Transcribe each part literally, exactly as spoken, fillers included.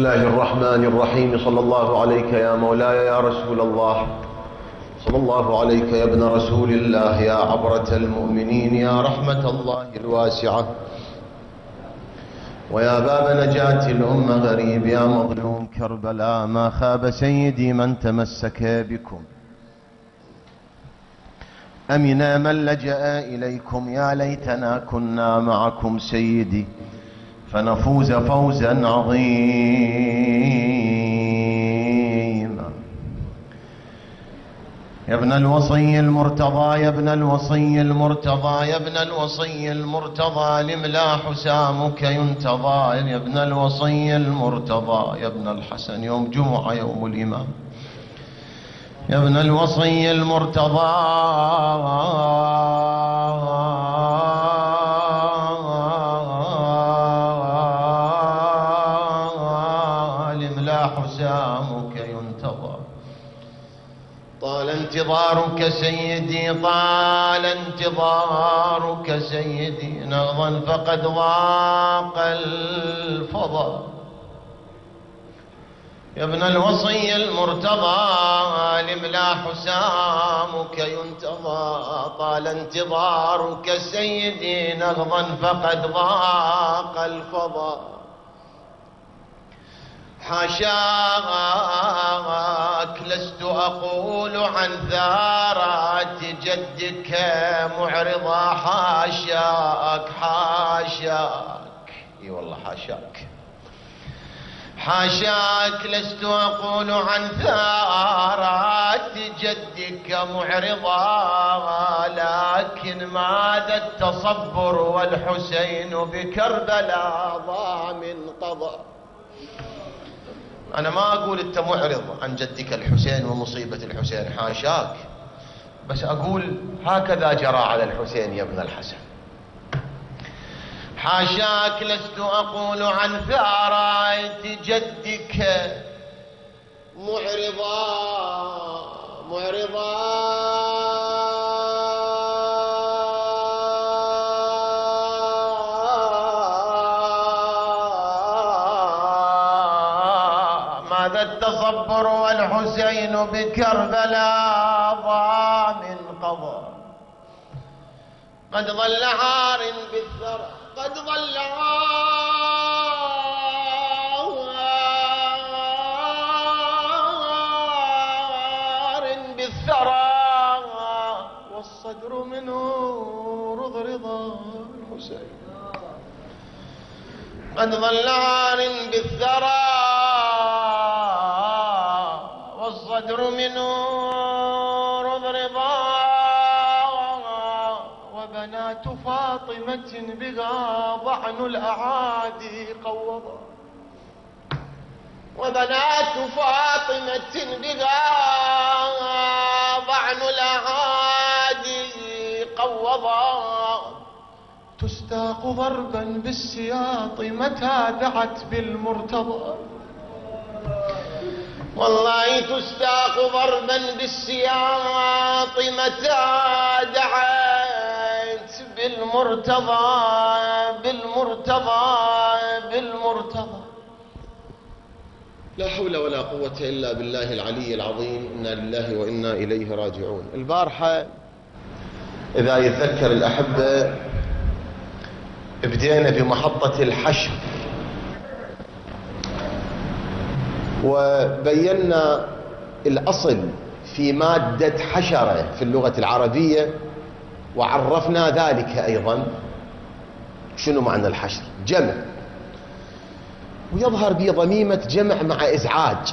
الله الرحمن الرحيم. صلى الله عليك يا مولاي يا رسول الله، صلى الله عليك يا ابن رسول الله، يا عبرة المؤمنين، يا رحمة الله الواسعة، ويا باب نجاة الأمة غريب، يا مظلوم كربلاء. ما خاب سيدي من تمسك بكم، أمن من لجأ إليكم. يا ليتنا كنا معكم سيدي فنفوز فوزا عظيما. يا ابن الوصي المرتضى، يا ابن الوصي المرتضى، يا ابن الوصي المرتضى، لملا حسامك ينتظى. يا ابن الوصي المرتضى، يا ابن الحسن، يوم جمعة يوم الإمام. يا ابن الوصي المرتضى، لملا حسامك ينتظى. طال انتظارك سيدي، طال انتظارك سيدي، نغضا فقد ضاق الفضا. يا ابن الوصي المرتضى، لملا حسامك ينتظى. طال انتظارك سيدي، نغضا فقد ضاق الفضا. حاشاك لست أقول عن ثارات جدك معرضا. حاشاك حاشاك اي والله حاشاك حاشاك لست أقول عن ثارات جدك معرضا، لكن ماذا التصبر والحسين بكربلاء ضامن قضى. أنا ما أقول أنت معرض عن جدك الحسين ومصيبة الحسين، حاشاك، بس أقول هكذا جرى على الحسين يا ابن الحسن. حاشاك لست أقول عن ثارات جدك معرضا معرضا، ماذا التصبر والحسين بكربلاء ضامن قضى. قد ظل عار بالثرى، قد ظل عار بالثرى، والصدر منه رضرضا الحسين. قد ظل عار بالثرى، والصدر منه رضرضا. وبنات فاطمة بها ضعن الأعادي قوضا. وبنات فاطمة بها ضعن الأعادي قوضا. تستاق ضربا بالسياط متى دعت بالمرتضى. والله تستاق ضربا بالسياط متى دعت بالمرتضى بالمرتضى بالمرتضى. لا حول ولا قوة إلا بالله العلي العظيم. إنا لله وإنا إليه راجعون. البارحة إذا يتذكر الأحبة بدينا بمحطة الحشر، وبينا الأصل في مادة حشرة في اللغة العربية، وعرفنا ذلك أيضا. شنو معنى الحشر؟ جمع، ويظهر بي ضميمة جمع مع إزعاج.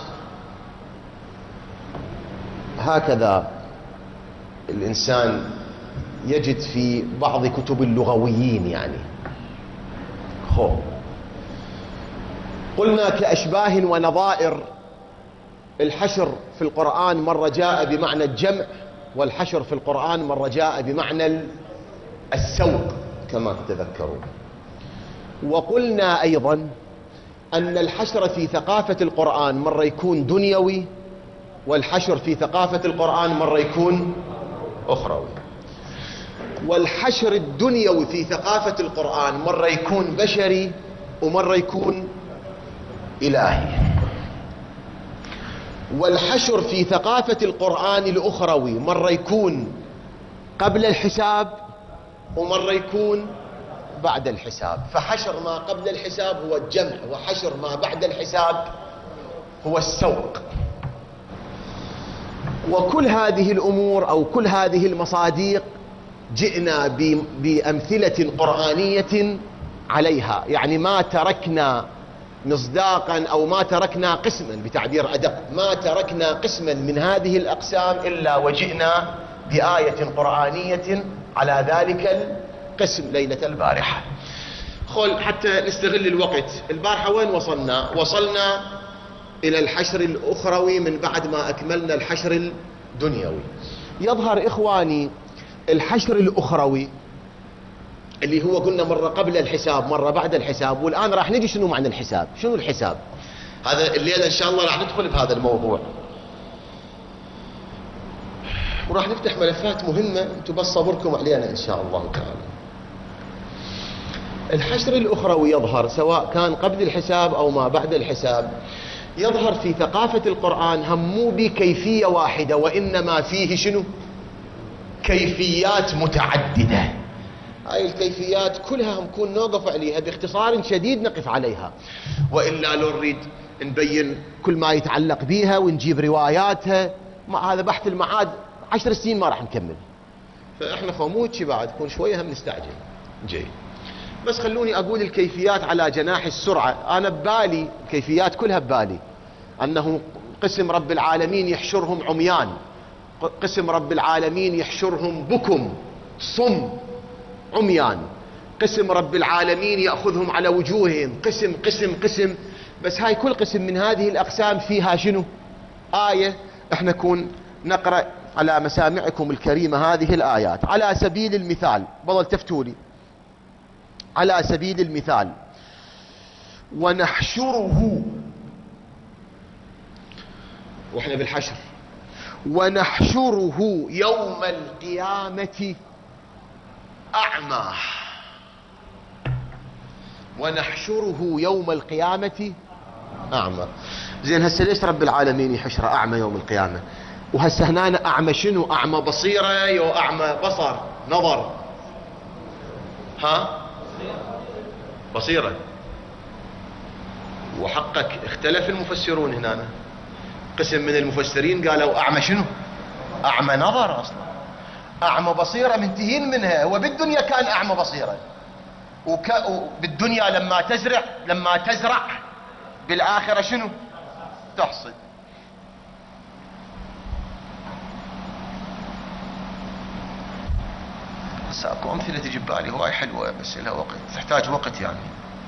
هكذا الإنسان يجد في بعض كتب اللغويين يعني. خو قلنا كأشباه ونظائر. الحشر في القرآن مرة جاء بمعنى الجمع، والحشر في القرآن مرة جاء بمعنى السوق كما تذكرون. وقلنا أيضا أن الحشر في ثقافة القرآن مرة يكون دنيوي، والحشر في ثقافة القرآن مرة يكون أخروي. والحشر الدنيوي في ثقافة القرآن مرة يكون بشري ومرة يكون إلهي. والحشر في ثقافة القرآن الأخروي مرة يكون قبل الحساب ومرة يكون بعد الحساب. فحشر ما قبل الحساب هو الجمع، وحشر ما بعد الحساب هو السوق. وكل هذه الأمور أو كل هذه المصادق جئنا بأمثلة قرآنية عليها، يعني ما تركنا مصداقا أو ما تركنا قسما، بتعبير أدق، ما تركنا قسما من هذه الأقسام إلا وجئنا بآية قرآنية على ذلك القسم ليلة البارحة. خل حتى نستغل الوقت، البارحة وين وصلنا؟ وصلنا إلى الحشر الأخروي من بعد ما أكملنا الحشر الدنيوي. يظهر إخواني الحشر الأخروي اللي هو قلنا مرة قبل الحساب مرة بعد الحساب، والآن راح نجي شنو معنى الحساب، شنو الحساب. هذا الليلة إن شاء الله راح ندخل في هذا الموضوع، وراح نفتح ملفات مهمة، انتم بس صبركم علينا إن شاء الله تعالى. الحشر الأخروي يظهر سواء كان قبل الحساب أو ما بعد الحساب، يظهر في ثقافة القرآن همو بكيفية واحدة، وإنما فيه شنو؟ كيفيات متعددة. هاي الكيفيات كلها نكون نوقف عليها باختصار شديد، نقف عليها، وإلا لو نريد نبين كل ما يتعلق بيها ونجيب رواياتها، ما هذا بحث المعاد عشر سنين ما راح نكمل. فإحنا خموتش بعد كون شوية هم نستعجل. جيد، بس خلوني أقول الكيفيات على جناح السرعة. أنا ببالي الكيفيات كلها ببالي، أنه قسم رب العالمين يحشرهم عميان، قسم رب العالمين يحشرهم بكم صم عميان، قسم رب العالمين يأخذهم على وجوههم، قسم قسم قسم. بس هاي كل قسم من هذه الأقسام فيها شنو؟ آية. احنا كون نقرأ على مسامعكم الكريمة هذه الآيات على سبيل المثال، بضل تفتولي على سبيل المثال. ونحشره، واحنا بالحشر، ونحشره يوم القيامة أعمى، ونحشره يوم القيامة أعمى. زين هسه ليش رب العالمين يحشره أعمى يوم القيامة؟ وهسه هنا أعمى شنو؟ أعمى بصيرة يو أعمى بصر نظر؟ ها؟ بصيرة. وحقك اختلف المفسرون هنا، قسم من المفسرين قالوا أعمى شنو؟ أعمى نظر. أصلا أعمى بصيرة منتهين منها، وبالدنيا كان أعمى بصيرة، وك... وبالدنيا لما تزرع لما تزرع بالآخرة شنو؟ تحصد. هسه اكو امثله تجي ببالي هواي حلوه، بس لها وقت، تحتاج وقت يعني.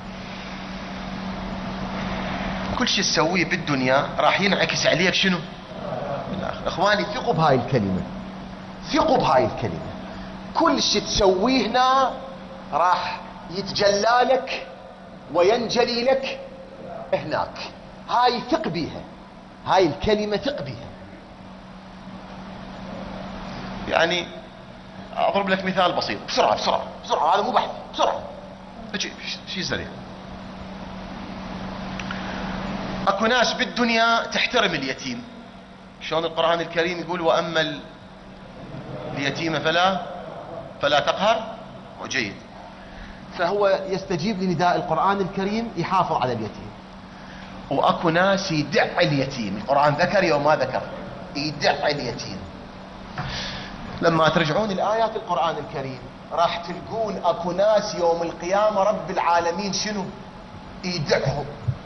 كل شيء تسويه بالدنيا راح ينعكس عليك شنو؟ بالاخره. اخواني ثقوا بهاي الكلمه، ثقوا بهاي الكلمه. كل شيء تسويه هنا راح يتجلى لك وينجلي لك هناك. هاي ثق بيها، هاي الكلمه ثق بيها. يعني اضرب لك مثال بسيط بسرعه بسرعه بسرعه، هذا مو بحث، بسرعه شيء سريع. اكو ناس بالدنيا تحترم اليتيم، شلون القرآن الكريم يقول واما اليتيم فلا فلا تقهر. وجيد، فهو يستجيب لنداء القرآن الكريم، يحافظ على اليتيم. واكو ناس يدع اليتيم، القرآن ذكر يوم ما ذكر، يدع اليتيم. لما ترجعون الآيات القرآن الكريم راح تلقون اكو ناس يوم القيامة رب العالمين شنو؟ يدعهم.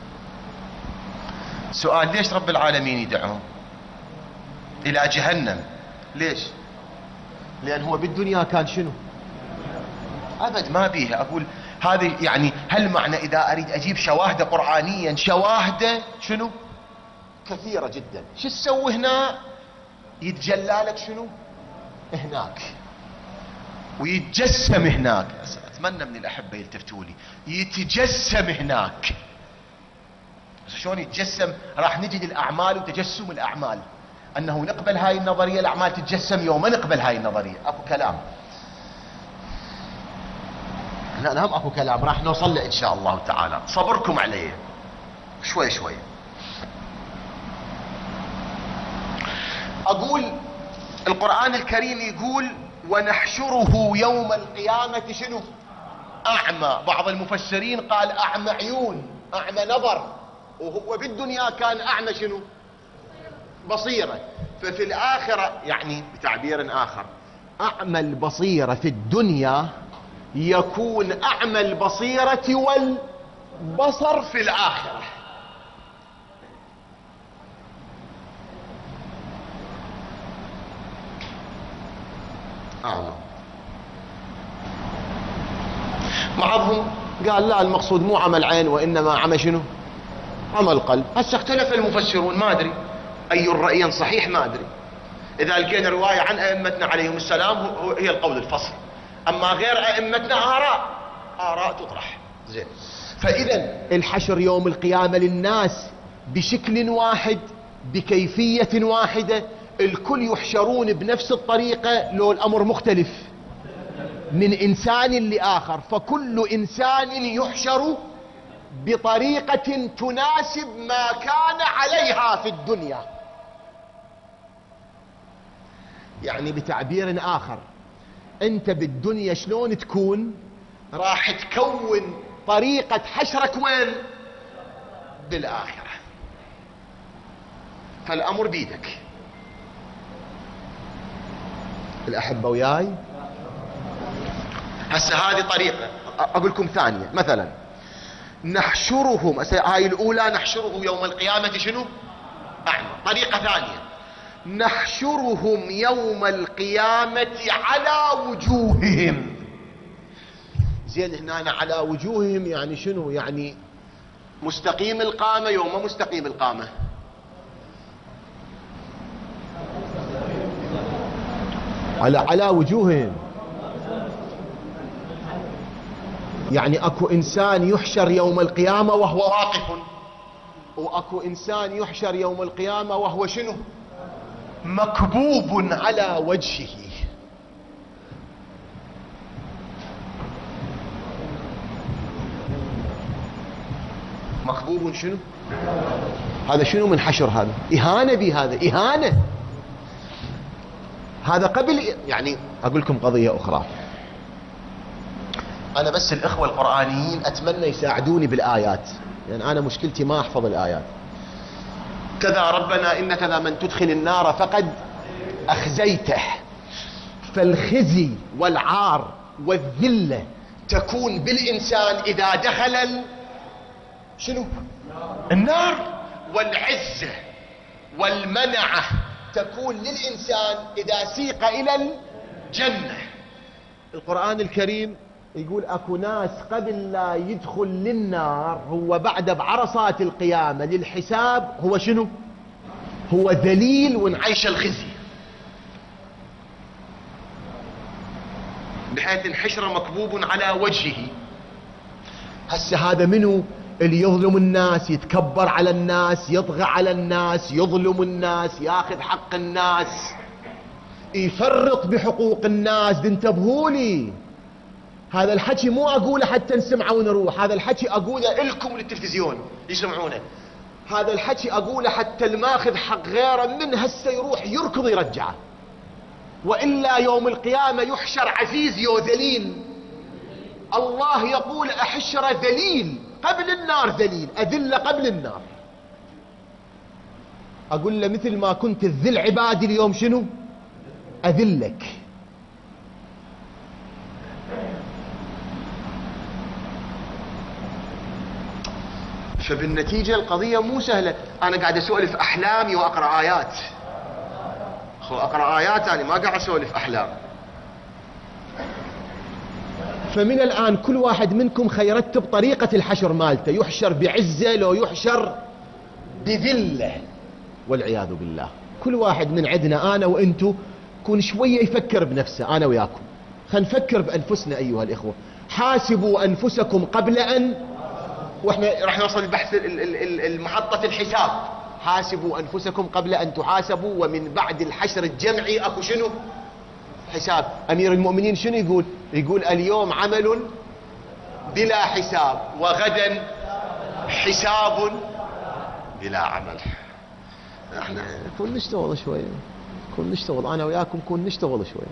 سؤال، ليش رب العالمين يدعهم إلى جهنم؟ ليش؟ لأن هو بالدنيا كان شنو؟ أبد ما بيها. أقول هذه يعني هل معنى إذا أريد أجيب شواهد قرآنيا، شواهد شنو؟ كثيرة جدا. شو تسوي هنا؟ يتجلى لك شنو؟ هناك، ويتجسم هناك. أتمنى من الأحبة يلتفتوا لي، يتجسم هناك. شلون يتجسم؟ راح نجد الأعمال وتجسم الأعمال، أنه نقبل هاي النظرية، الأعمال تتجسم يوم ما نقبل هاي النظرية. أكو كلام، لا نعم أكو كلام راح نوصل له إن شاء الله تعالى، صبركم عليه شوي شوي. اقول القرآن الكريم يقول ونحشره يوم القيامة شنو؟ اعمى. بعض المفسرين قال اعمى عيون، اعمى نظر، وهو بالدنيا كان اعمى شنو؟ بصيرة. ففي الاخرة يعني بتعبير اخر اعمى البصيرة في الدنيا يكون اعمى البصيرة والبصر في الاخرة. اعمى. بعضهم قال لا، المقصود مو عمى العين وانما عمى شنو؟ عمى القلب. هسه اختلف المفسرون، ما ادري اي الرأيين صحيح، ما ادري. اذا لقينا رواية عن ائمتنا عليهم السلام هي القول الفصل، اما غير ائمتنا اراء، اراء تطرح. زين. فاذا الحشر يوم القيامة للناس بشكل واحد بكيفية واحدة، الكل يحشرون بنفس الطريقة، لو الامر مختلف من انسان لاخر، فكل انسان يحشر بطريقة تناسب ما كان عليها في الدنيا. يعني بتعبير اخر، انت بالدنيا شلون تكون، راح تكون طريقة حشرك وين؟ بالاخرة. فالامر بيدك. الاحبة وياي؟ هسه هذه طريقة. اقول لكم ثانية، مثلا نحشرهم، هاي الاولى نحشره يوم القيامة شنو؟ اعمى. طريقة ثانية نحشرهم يوم القيامة على وجوههم. زين، هنا على وجوههم يعني شنو؟ يعني مستقيم القامة يوم مستقيم القامة. على على وجوههم يعني اكو انسان يحشر يوم القيامة وهو واقف، واكو انسان يحشر يوم القيامة وهو شنو؟ مكبوب على وجهه. مكبوب شنو؟ هذا شنو من حشر؟ هذا إهانة بي، هذا إهانة. هذا قبل. يعني أقول لكم قضية أخرى، أنا بس الإخوة القرآنيين أتمنى يساعدوني بالآيات، لأن يعني أنا مشكلتي ما أحفظ الآيات. كذا ربنا إنك ذا من تدخل النار فقد أخزيته. فالخزي والعار والذلة تكون بالإنسان إذا دخل ال... شنو؟ النار. والعزة والمنعة تكون للإنسان إذا سيق إلى الجنة. القرآن الكريم يقول أكو ناس قبل لا يدخل للنار، هو بعد بعرصات القيامة للحساب هو شنو؟ هو ذليل ونعيش الخزي، بحيث انحشر مكبوب على وجهه. هسه هذا منو اللي يظلم الناس، يتكبر على الناس، يطغى على الناس، يظلم الناس، ياخذ حق الناس، يفرط بحقوق الناس. انتبهوا لي، هذا الحكي مو اقوله حتى نسمعه ونروح، هذا الحكي اقوله لكم للتلفزيون يسمعونه، هذا الحكي اقوله حتى الماخذ حق غيره من هسه يروح يركض يرجعه، والا يوم القيامة يحشر عزيز يو ذليل. الله يقول احشر ذليل قبل النار، ذليل اذل قبل النار. اقول له مثل ما كنت تذل عبادي اليوم شنو؟ اذلك. فبالنتيجة القضية مو سهلة. انا قاعد اسولف احلامي واقرا ايات، خو اقرا ايات، انا ما قاعد اسولف احلام. فمن الآن كل واحد منكم خيرتب طريقة الحشر مالته، يحشر بعزة لو يحشر بذلة والعياذ بالله. كل واحد من عندنا أنا وإنتو كون شوية يفكر بنفسه، أنا وياكم خلينا نفكر بأنفسنا أيها الإخوة. حاسبوا أنفسكم قبل أن، وإحنا راح نوصل البحث المحطة الحساب. حاسبوا أنفسكم قبل أن تحاسبوا، ومن بعد الحشر الجمعي أكو شنو؟ حساب. أمير المؤمنين شنو يقول؟ يقول اليوم عمل بلا حساب، وغدا حساب بلا عمل. احنا كل نشتغل شوية. كون نشتغل أنا وياكم، كون نشتغل شوي.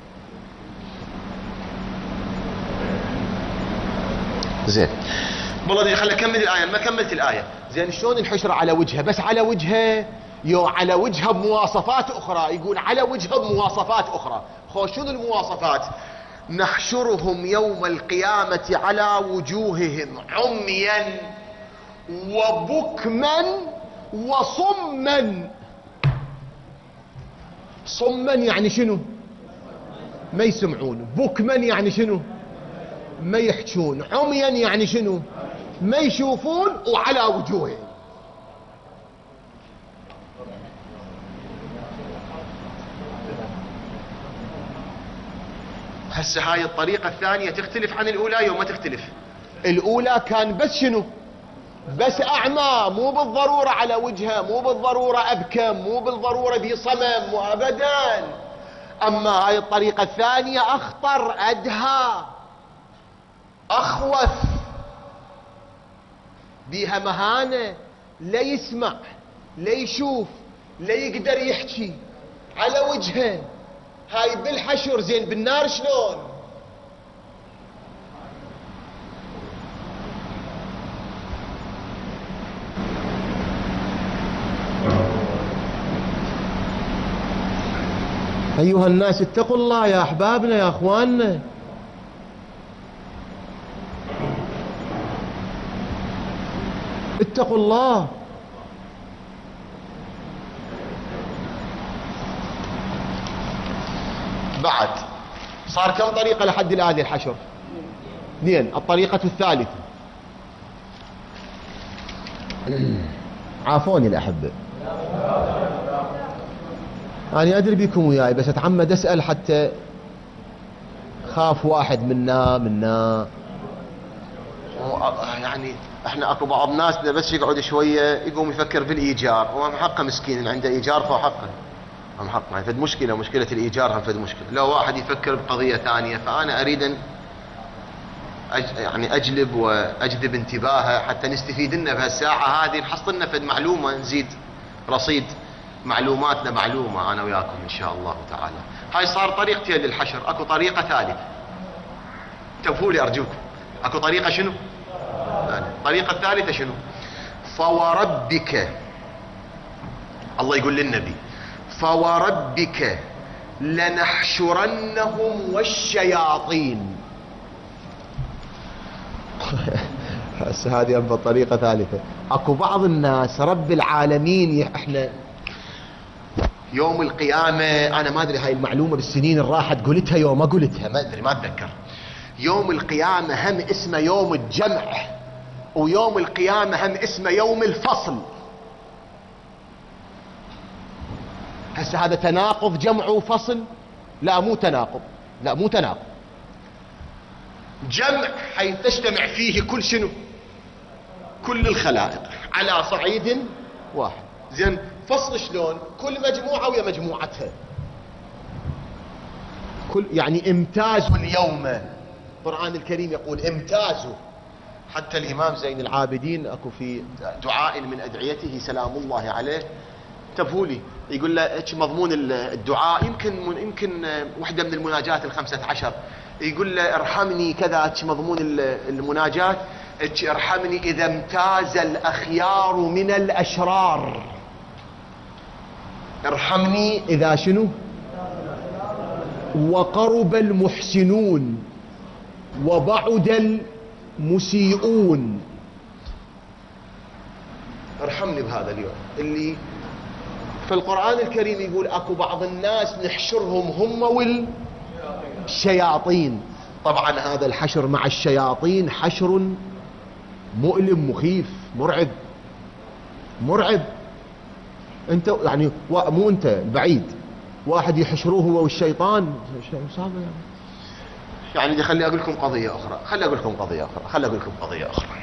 زين والله خليني أكمل الآية، ما كملت الآية. زين شلون الحشر على وجهه؟ بس على وجهه يو على وجهه بمواصفات أخرى. يقول على وجهه بمواصفات أخرى. خو شنو المواصفات؟ نحشرهم يوم القيامة على وجوههم عميا وبكما وصما. صما يعني شنو؟ ما يسمعون. بكما يعني شنو؟ ما يحجون. عميا يعني شنو؟ ما يشوفون. وعلى وجوههم. هسه هاي الطريقة الثانية تختلف عن الأولى يوم ما تختلف. الأولى كان بس شنو؟ بس أعمى، مو بالضرورة على وجهه، مو بالضرورة أبكم، مو بالضرورة بصمم، وأبدا. أما هاي الطريقة الثانية أخطر، أدهى، أخوف، بيها مهانة، لا يسمع لا يشوف لا يقدر يحكي، على وجهه. هاي بالحشر. زين بالنار شلون؟ أيها الناس اتقوا الله يا أحبابنا يا أخواننا. اتقوا الله. بعد صار كم طريقة لحد الآن الحشر؟ اثنين. الطريقة الثالثة عافوني الأحبة، أنا أدري بكم وياي، بس أتعمد أسأل حتى خاف واحد منا منا يعني احنا اكو بعض الناس بس يقعد شوية يقوم يفكر في الإيجار. هو حقه مسكين اللي عنده إيجار، فهو حقه هم حق. يعني فد مشكلة، مشكلة الإيجار هم فد مشكلة. لو واحد يفكر بقضية ثانية، فأنا أريد أن أج يعني أجلب وأجذب انتباهه حتى نستفيد لنا بهالساعة هذه، نحصل لنا فد معلومة، نزيد رصيد معلوماتنا معلومة أنا وياكم إن شاء الله تعالى. هاي صار طريقتين للحشر. أكو طريقة ثالثة، انتبهوا لي أرجوكم. أكو طريقة شنو؟ الطريقة الثالثة شنو؟ فوربك، الله يقول للنبي فوربك لنحشرنهم والشياطين. هسه هذه أنفض طريقة ثالثة. أكو بعض الناس رب العالمين، احنا يوم القيامة، أنا ما أدري هاي المعلومة بالسنين الراحت قلتها يوم ما قلتها، ما أدري ما أتذكر. يوم القيامة هم اسمه يوم الجمع، ويوم القيامة هم اسمه يوم الفصل. هسه هذا تناقض جمع وفصل؟ لا مو تناقض، لا مو تناقض. جمع حيث تجتمع فيه كل شنو؟ كل الخلائق على صعيد واحد. زين فصل شلون؟ كل مجموعة ويا مجموعتها. كل يعني امتازوا اليوم. القرآن الكريم يقول امتازوا. حتى الإمام زين العابدين أكو في دعاء من أدعيته سلام الله عليه، انتبهوا لي، يقول له ايش مضمون الدعاء؟ يمكن يمكن وحدة من المناجات الخمسة عشر، يقول له ارحمني كذا، ايش مضمون المناجات؟ ارحمني إذا امتاز الأخيار من الأشرار. ارحمني إذا شنو؟ وقرب المحسنون وبعد المسيئون. ارحمني بهذا اليوم اللي في القرآن الكريم يقول اكو بعض الناس نحشرهم هم والشياطين. طبعا هذا الحشر مع الشياطين حشر مؤلم مخيف مرعب مرعب. انت يعني مو انت بعيد، واحد يحشروه هو والشيطان صعب يعني. يعني دي خلي اقول لكم قضية اخرى، خلي اقول لكم قضية اخرى، خلي اقول لكم قضية اخرى.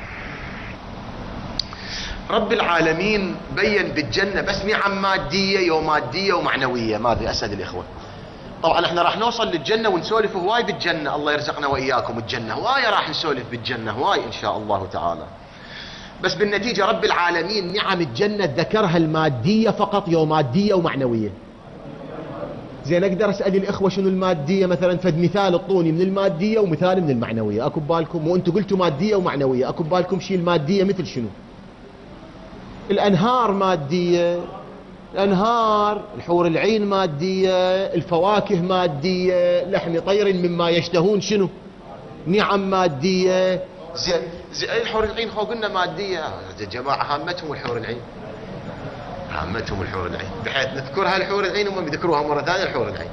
رب العالمين بين بالجنة بس نعم مادية ومادية ومعنوية. ما ادري اسد الاخوة، طبعا احنا راح نوصل للجنة ونسولف هواي بالجنة، الله يرزقنا واياكم الجنة، هواي راح نسولف بالجنة هواي ان شاء الله تعالى. بس بالنتيجة رب العالمين نعم الجنة ذكرها المادية فقط، يوم مادية ومعنوية. زين اقدر اسال الاخوه شنو الماديه مثلا؟ فد مثال اعطوني من الماديه ومثال من المعنويه، اكو ببالكم؟ وانتم قلتوا ماديه ومعنويه، اكو ببالكم شيء الماديه مثل شنو؟ الانهار ماديه، الانهار، الحور العين ماديه، الفواكه ماديه، لحم طير مما يشتهون شنو؟ نعم ماديه. زين زين الحور العين خو قلنا ماديه يا جماعه، هامتهم الحور العين، هامتهم الحور العين، بحيث نذكرها الحور العين وهم يذكروها مره ثانيه الحور العين.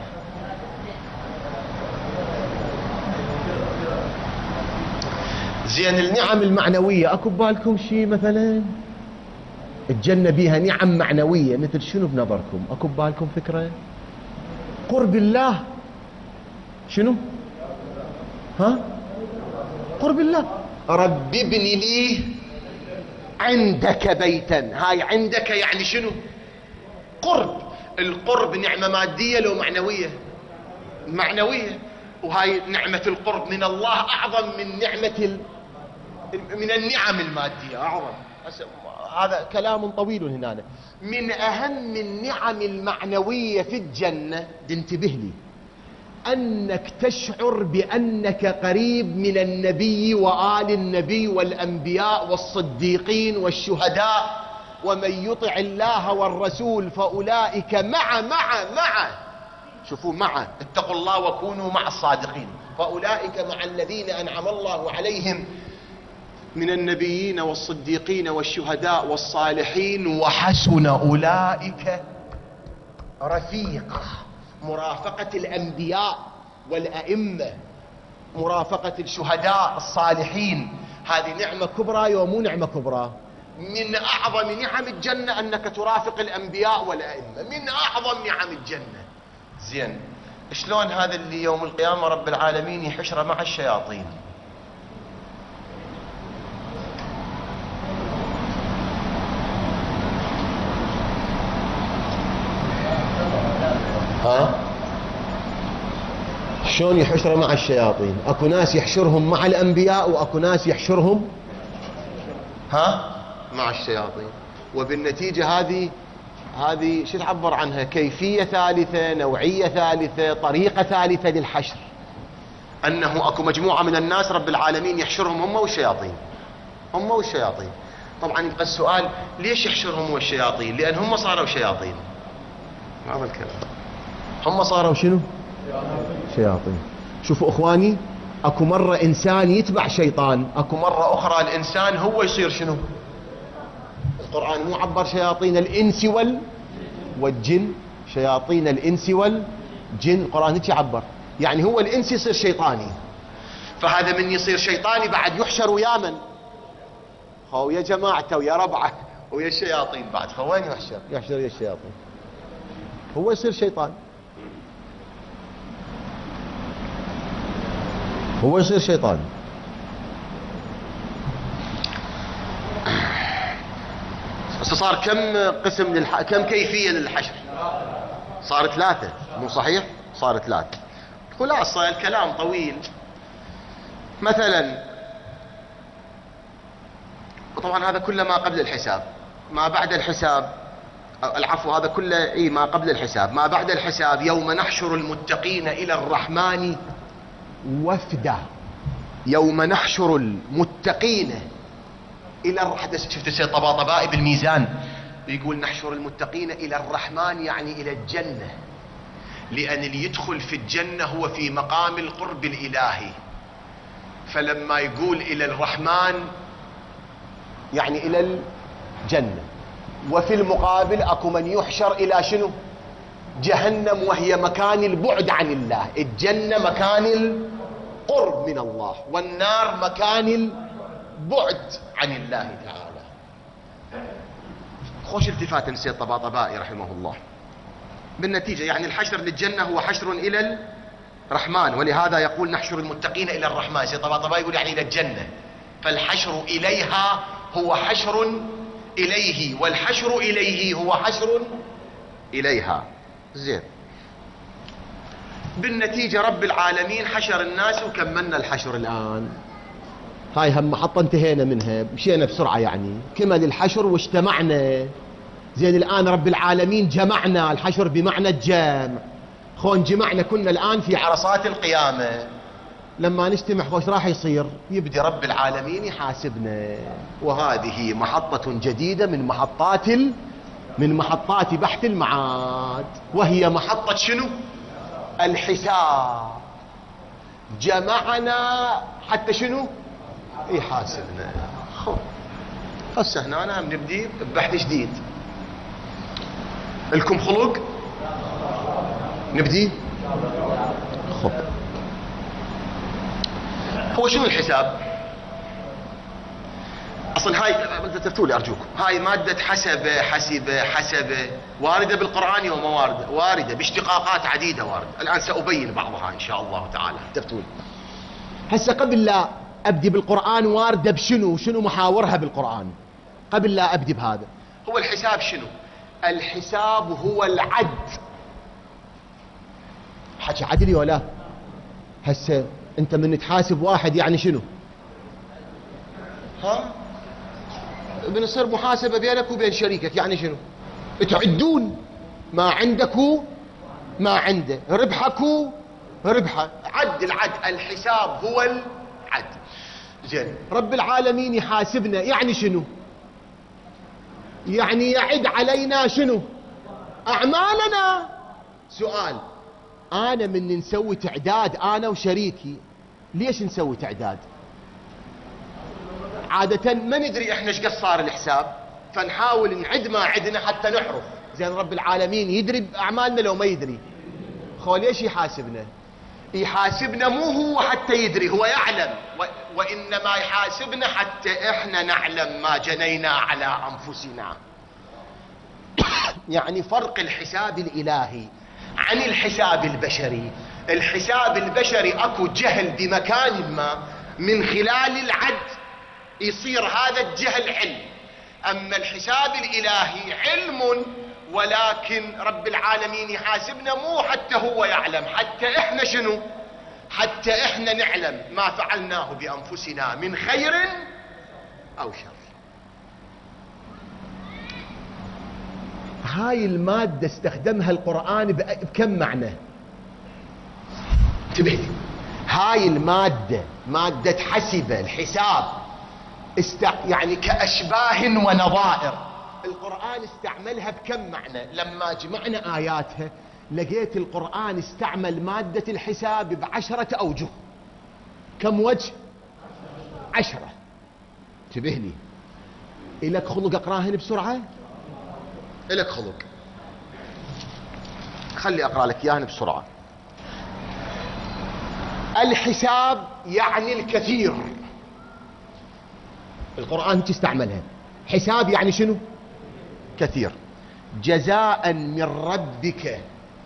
زين النعم المعنويه اكو ببالكم شيء مثلا؟ الجنه بيها نعم معنويه مثل شنو بنظركم؟ اكو ببالكم فكره؟ قرب الله. شنو؟ ها؟ قرب الله. رب ابن لي عندك بيتا، هاي عندك يعني شنو؟ قرب. القرب نعمة مادية لو معنوية؟ معنوية. وهاي نعمة القرب من الله أعظم من نعمة ال... من النعم المادية، أعظم. هذا كلام طويل هنا. من أهم النعم المعنوية في الجنة، انتبه لي، أنك تشعر بأنك قريب من النبي وآل النبي والأنبياء والصديقين والشهداء، ومن يطع الله والرسول فأولئك مع مع مع شوفوا مع، اتقوا الله وكونوا مع الصادقين، فأولئك مع الذين أنعم الله عليهم من النبيين والصديقين والشهداء والصالحين وحسن أولئك رفيقا. مرافقة الأنبياء والأئمة، مرافقة الشهداء الصالحين، هذه نعمة كبرى ومو نعمة كبرى؟ من أعظم نعم الجنة أنك ترافق الأنبياء والأئمة، من أعظم نعم الجنة. زين شلون هذا اللي يوم القيامة رب العالمين يحشره مع الشياطين؟ ها؟ شلون يحشر مع الشياطين؟ اكو ناس يحشرهم مع الانبياء واكو ناس يحشرهم ها مع الشياطين، وبالنتيجة هذه هذه شو تعبر عنها؟ كيفية ثالثة، نوعية ثالثة، طريقة ثالثة للحشر، انه اكو مجموعة من الناس رب العالمين يحشرهم هم والشياطين، هم والشياطين. طبعا يبقى السؤال ليش يحشرهم والشياطين؟ لان هم صاروا شياطين. هذا الكلام، هم صاروا شنو؟ شياطين. شوفوا اخواني، اكو مرة انسان يتبع شيطان، اكو مرة اخرى الانسان هو يصير شنو؟ القرآن مو عبر شياطين الانس وال والجن، شياطين الانس والجن، القرآن هيك يعبر، يعني هو الانس يصير شيطاني، فهذا من يصير شيطاني بعد يحشر ويا من؟ هو يا جماعته ويا ربعه ويا الشياطين بعد، فوين يحشر؟ يحشر ويا الشياطين، هو يصير شيطان، هو يصير شيطان. صار كم قسم للح... كم كيفية للحشر؟ صار ثلاثة، مو صحيح؟ صار ثلاثة. خلاصة الكلام طويل. مثلا وطبعا هذا كله ما قبل الحساب، ما بعد الحساب، العفو هذا كله اي ما قبل الحساب. ما بعد الحساب يوم نحشر المتقين الى الرحمن وفدا، يوم نحشر المتقين الى الرحمن. شفت يصير طباطبائي بالميزان، يقول نحشر المتقين الى الرحمن يعني الى الجنة، لان اللي يدخل في الجنة هو في مقام القرب الالهي، فلما يقول الى الرحمن يعني الى الجنة. وفي المقابل اكو من يحشر الى شنو؟ جهنم، وهي مكان البعد عن الله. الجنة مكان القرب من الله، والنار مكان البعد عن الله تعالى. خوش التفات نسيت طباطبائي رحمه الله. بالنتيجة يعني الحشر للجنة هو حشر الى الرحمن، ولهذا يقول نحشر المتقين الى الرحمن. سيد طباطبائي يقول يعني الى الجنة، فالحشر اليها هو حشر اليه، والحشر اليه هو حشر اليها. زين، بالنتيجة رب العالمين حشر الناس وكملنا الحشر. الآن هاي هم محطة انتهينا منها، مشينا بسرعة يعني، كمل الحشر واجتمعنا. زين الآن رب العالمين جمعنا، الحشر بمعنى الجمع، خون جمعنا كنا الآن في عرصات القيامة، لما نجتمع خوش راح يصير؟ يبدي رب العالمين يحاسبنا، وهذه محطة جديدة من محطات ال... من محطات بحث المعاد، وهي محطة شنو؟ الحساب. جمعنا حتى شنو؟ يحاسبنا. خو هسه هنا أنا بنبدي ببحث جديد. لكم خلق؟ نبدي؟ خب هو شنو الحساب؟ اصلا هاي تفتوا لي ارجوكم، هاي مادة حسب حسب حسب واردة بالقرآن وما واردة، واردة باشتقاقات عديدة واردة، الآن سأبين بعضها إن شاء الله تعالى. تفتوا لي هسه قبل لا أبدي بالقرآن واردة بشنو؟ شنو محاورها بالقرآن؟ قبل لا أبدي بهذا، هو الحساب شنو؟ الحساب هو العد. حكي عدلي ولا؟ هسه أنت من تحاسب واحد يعني شنو؟ ها؟ بنصير محاسبة بينك وبين شريكك، يعني شنو؟ تعدون ما عندك ما عنده، ربحك ربحه، عد العد. الحساب هو العد. زين، رب العالمين يحاسبنا يعني شنو؟ يعني يعد علينا شنو؟ أعمالنا. سؤال، أنا من نسوي تعداد أنا وشريكي، ليش نسوي تعداد؟ عادة ما ندري احنا ايش قد صار الحساب، فنحاول نعد ما عدنا حتى نعرف. زين، رب العالمين يدري بأعمالنا لو ما يدري؟ خو ليش يحاسبنا؟ يحاسبنا مو هو حتى يدري، هو يعلم، و... وإنما يحاسبنا حتى احنا نعلم ما جنينا على أنفسنا. يعني فرق الحساب الإلهي عن الحساب البشري. الحساب البشري اكو جهل بمكان ما، من خلال العد يصير هذا الجهل علم. اما الحساب الالهي علم، ولكن رب العالمين يحاسبنا مو حتى هو يعلم، حتى احنا شنو؟ حتى احنا نعلم ما فعلناه بانفسنا من خير او شر. هاي المادة استخدمها القرآن بكم معنى؟ انتبه، هاي المادة مادة حسب الحساب است... يعني كأشباه ونظائر، القرآن استعملها بكم معنى؟ لما جمعنا آياتها لقيت القرآن استعمل مادة الحساب بعشرة أوجه. كم وجه؟ عشرة. انتبه لي، إلك خلق أقراهن بسرعة؟ إلك خلق، خلي أقرأ لك إياهن بسرعة. الحساب يعني الكثير، القرآن تستعملها. حساب يعني شنو؟ كثير. جزاء من ربك،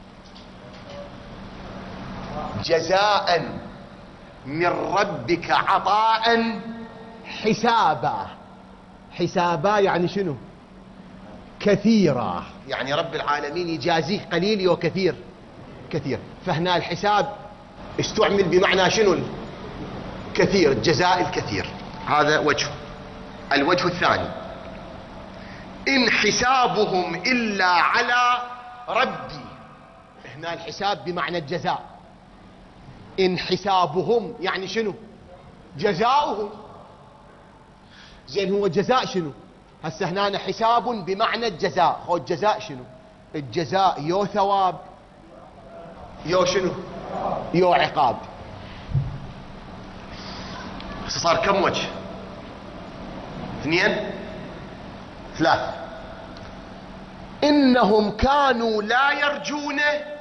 جزاء من ربك عطاء حسابا. حسابا يعني شنو؟ كثيرا. يعني رب العالمين يجازيه قليل وكثير كثير. فهنا الحساب استعمل بمعنى شنو؟ كثير، الجزاء الكثير. هذا وجه. الوجه الثاني، إن حسابهم إلا على ربي. هنا الحساب بمعنى الجزاء. إن حسابهم يعني شنو؟ جزاؤهم. زين، هو جزاء شنو؟ هسه هنا حساب بمعنى الجزاء. هو الجزاء شنو؟ الجزاء يو ثواب يو شنو؟ يو عقاب. صار كم وجه؟ اثنين، ثلاث. إنهم كانوا لا يرجون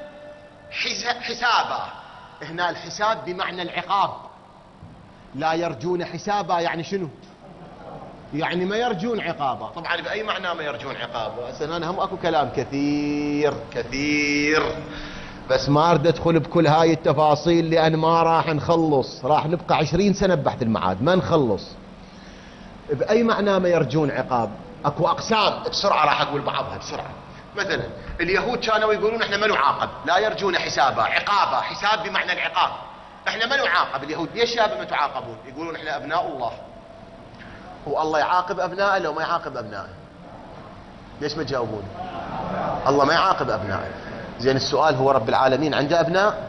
حسابا. هنا الحساب بمعنى العقاب. لا يرجون حسابا يعني شنو؟ يعني ما يرجون عقابه. طبعا بأي معنى ما يرجون عقابه؟ هسه انا هم اكو كلام كثير كثير، بس ما اريد ادخل بكل هاي التفاصيل لان ما راح نخلص، راح نبقى عشرين سنة ببحث المعاد ما نخلص. بأي معنى ما يرجون عقاب؟ اكو اقسام، بسرعة راح اقول بعضها بسرعة. مثلا اليهود كانوا يقولون احنا ما نعاقب، لا يرجون حسابا، عقابا، حساب بمعنى العقاب. احنا ما نعاقب. اليهود ليش يا ما تعاقبون؟ يقولون احنا ابناء الله. هو الله يعاقب ابنائه لو ما يعاقب ابنائه؟ ليش ما تجاوبون؟ الله ما يعاقب ابنائه. زين السؤال هو رب العالمين عنده أبناء؟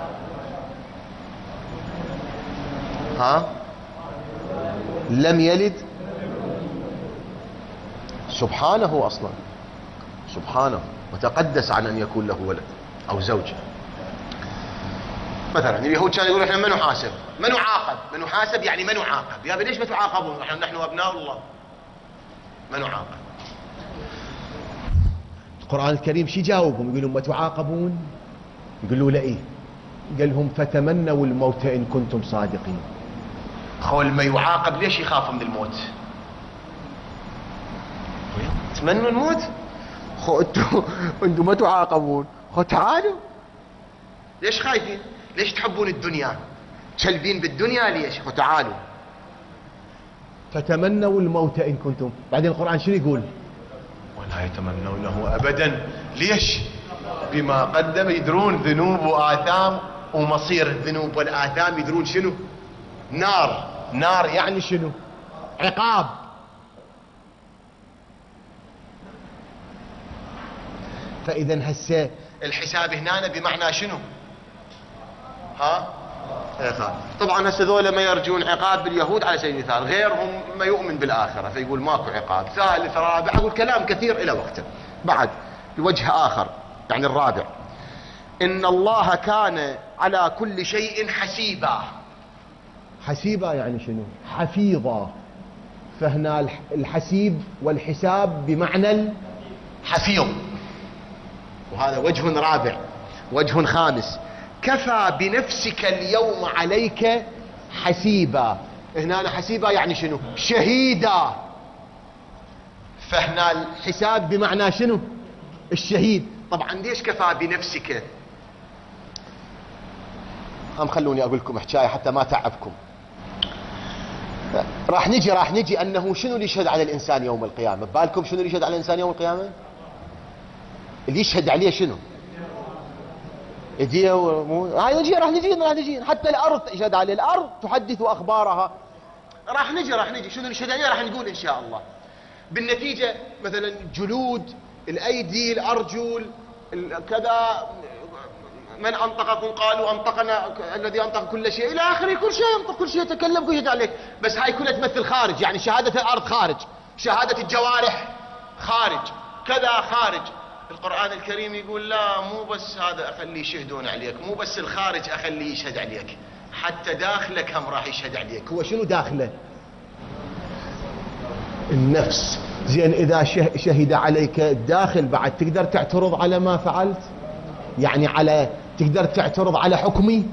ها؟ لم يلد؟ سبحانه أصلا، سبحانه وتقدس عن أن يكون له ولد أو زوجة. مثلا اليهود كانوا يقولوا احنا ما نحاسب، ما نعاقب، ما نحاسب يعني ما نعاقب. يا ليش ما تعاقبون؟ نحن نحن أبناء الله ما نعاقب. القرآن الكريم شي جاوبهم؟ يقول لهم ما تعاقبون؟ يقولوا لا إيه؟ قال لهم فتمنوا الموت إن كنتم صادقين. خول ما يعاقب ليش يخاف من الموت؟ تمنوا الموت؟ خو انتم انتم ما تعاقبون، خو تعالوا. ليش خايفين؟ ليش تحبون الدنيا؟ تشلبين بالدنيا ليش؟ خو تعالوا. فتمنوا الموت إن كنتم، بعدين القرآن شنو يقول؟ ولا يتمنونه أبدا. ليش؟ بما قدم، يدرون ذنوب وآثام ومصير الذنوب والآثام، يدرون شنو؟ نار. نار يعني شنو؟ عقاب. فإذا هسه الحساب هنا بمعنى شنو؟ ها؟ عقاب. طبعا هسه ذولا ما يرجون عقاب باليهود على سبيل المثال، غيرهم ما يؤمن بالآخرة فيقول ماكو عقاب. ثالث رابع، أقول كلام كثير إلى وقته. بعد الوجه آخر يعني الرابع، إن الله كان على كل شيء حسيبا. حسيبا يعني شنو؟ حفيظا. فهنا الحسيب والحساب بمعنى الحفيظ. وهذا وجه رابع. وجه خامس، كفى بنفسك اليوم عليك حسيبا. هنا حسيبا يعني شنو؟ شهيدا. فهنا الحساب بمعنى شنو؟ الشهيد. طبعا ليش كفى بنفسك؟ هم خلوني اقول لكم حكايه حتى ما تعبكم. راح نجي راح نجي انه شنو اللي يشهد على الانسان يوم القيامه؟ ببالكم شنو اللي يشهد على الانسان يوم القيامه؟ اللي يشهد عليه شنو؟ يجي هاي نجي راح نجي راح نجي حتى الارض تشهد عليه، الارض تحدث اخبارها. راح نجي راح نجي شنو اللي يشهد عليه راح نقول ان شاء الله. بالنتيجه مثلا جلود، الايدي، الارجل، كذا، من انطقكم قالوا انطقنا الذي انطق كل شيء الى اخره. كل شيء ينطق، كل شيء يتكلم، كل شيء عليك. بس هاي كلها تمثل خارج، يعني شهاده الارض خارج، شهاده الجوارح خارج، كذا خارج. القرآن الكريم يقول لا، مو بس هذا اخليه يشهدون عليك، مو بس الخارج اخليه يشهد عليك، حتى داخلك هم راح يشهد عليك. هو شنو داخله؟ النفس. زين اذا شهد عليك الداخل بعد تقدر تعترض على ما فعلت؟ يعني على تقدر تعترض على حكمي؟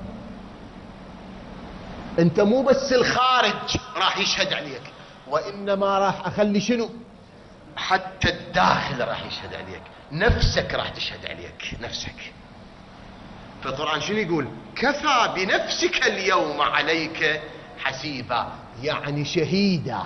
انت مو بس الخارج راح يشهد عليك، وانما راح اخلي شنو؟ حتى الداخل راح يشهد عليك، نفسك راح تشهد عليك، نفسك. فالقرآن شنو يقول؟ كفى بنفسك اليوم عليك حسيبا، يعني شهيدا.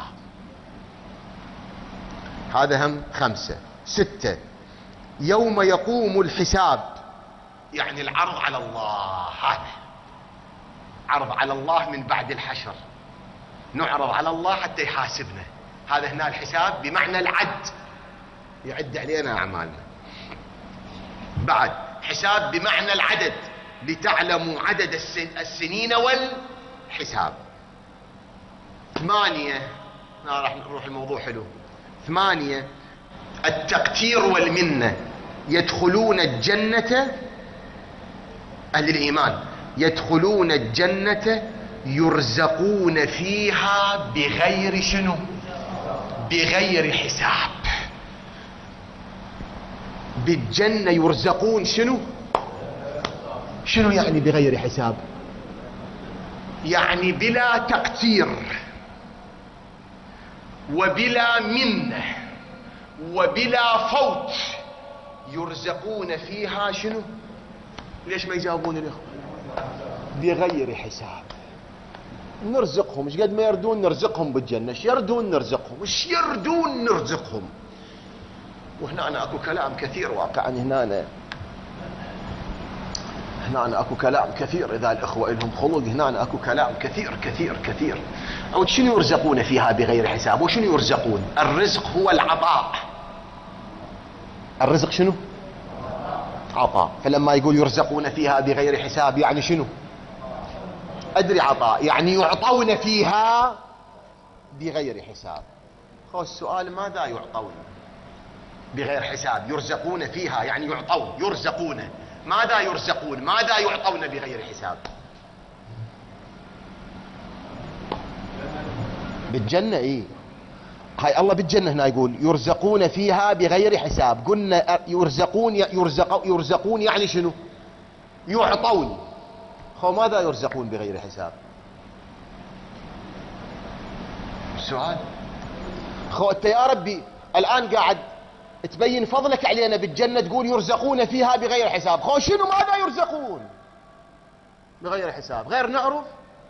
هذا هم خمسة. ستة، يوم يقوم الحساب، يعني العرض على الله. هذا عرض على الله من بعد الحشر، نعرض على الله حتى يحاسبنا. هذا هنا الحساب بمعنى العد، يعد علينا أعمالنا. بعد حساب بمعنى العدد، لتعلموا عدد السنين والحساب. ثمانية، راح نروح الموضوع حلو. ثمانية، التقتير والمنة، يدخلون الجنة، أهل الإيمان يدخلون الجنة يرزقون فيها بغير شنو؟ بغير حساب. بالجنة يرزقون شنو؟ شنو يعني بغير حساب؟ يعني بلا تقتير وبلا منة وبلا فوت، يرزقون فيها شنو؟ ليش ما يجاوبون الإخوة؟ بغير حساب. نرزقهم ايش قد ما يردون نرزقهم بالجنة، ايش يردون نرزقهم، ايش يردون نرزقهم. وهنا أنا اكو كلام كثير واقعا، هنا أنا هنا أنا اكو كلام كثير، اذا الاخوة لهم خلق هنا أنا اكو كلام كثير كثير كثير. او شنو يرزقون فيها بغير حساب؟ وشنو يرزقون؟ الرزق هو العطاء. الرزق شنو؟ عطاء. فلما يقول يرزقون فيها بغير حساب يعني شنو؟ أدري عطاء يعني يعطون فيها بغير حساب. خو السؤال ماذا يعطون بغير حساب؟ يرزقون فيها يعني يعطون، يرزقون ماذا يرزقون؟ ماذا يعطون بغير حساب؟ بالجنة. ايه هاي الله بالجنة هنا يقول يرزقون فيها بغير حساب. قلنا يرزقون يرزق يرزقون يعني شنو؟ يعطون. خو ماذا يرزقون بغير حساب؟ سؤال. خو انت يا ربي الان قاعد تبين فضلك علينا بالجنة تقول يرزقون فيها بغير حساب. خو شنو ماذا يرزقون بغير حساب؟ غير نعرف.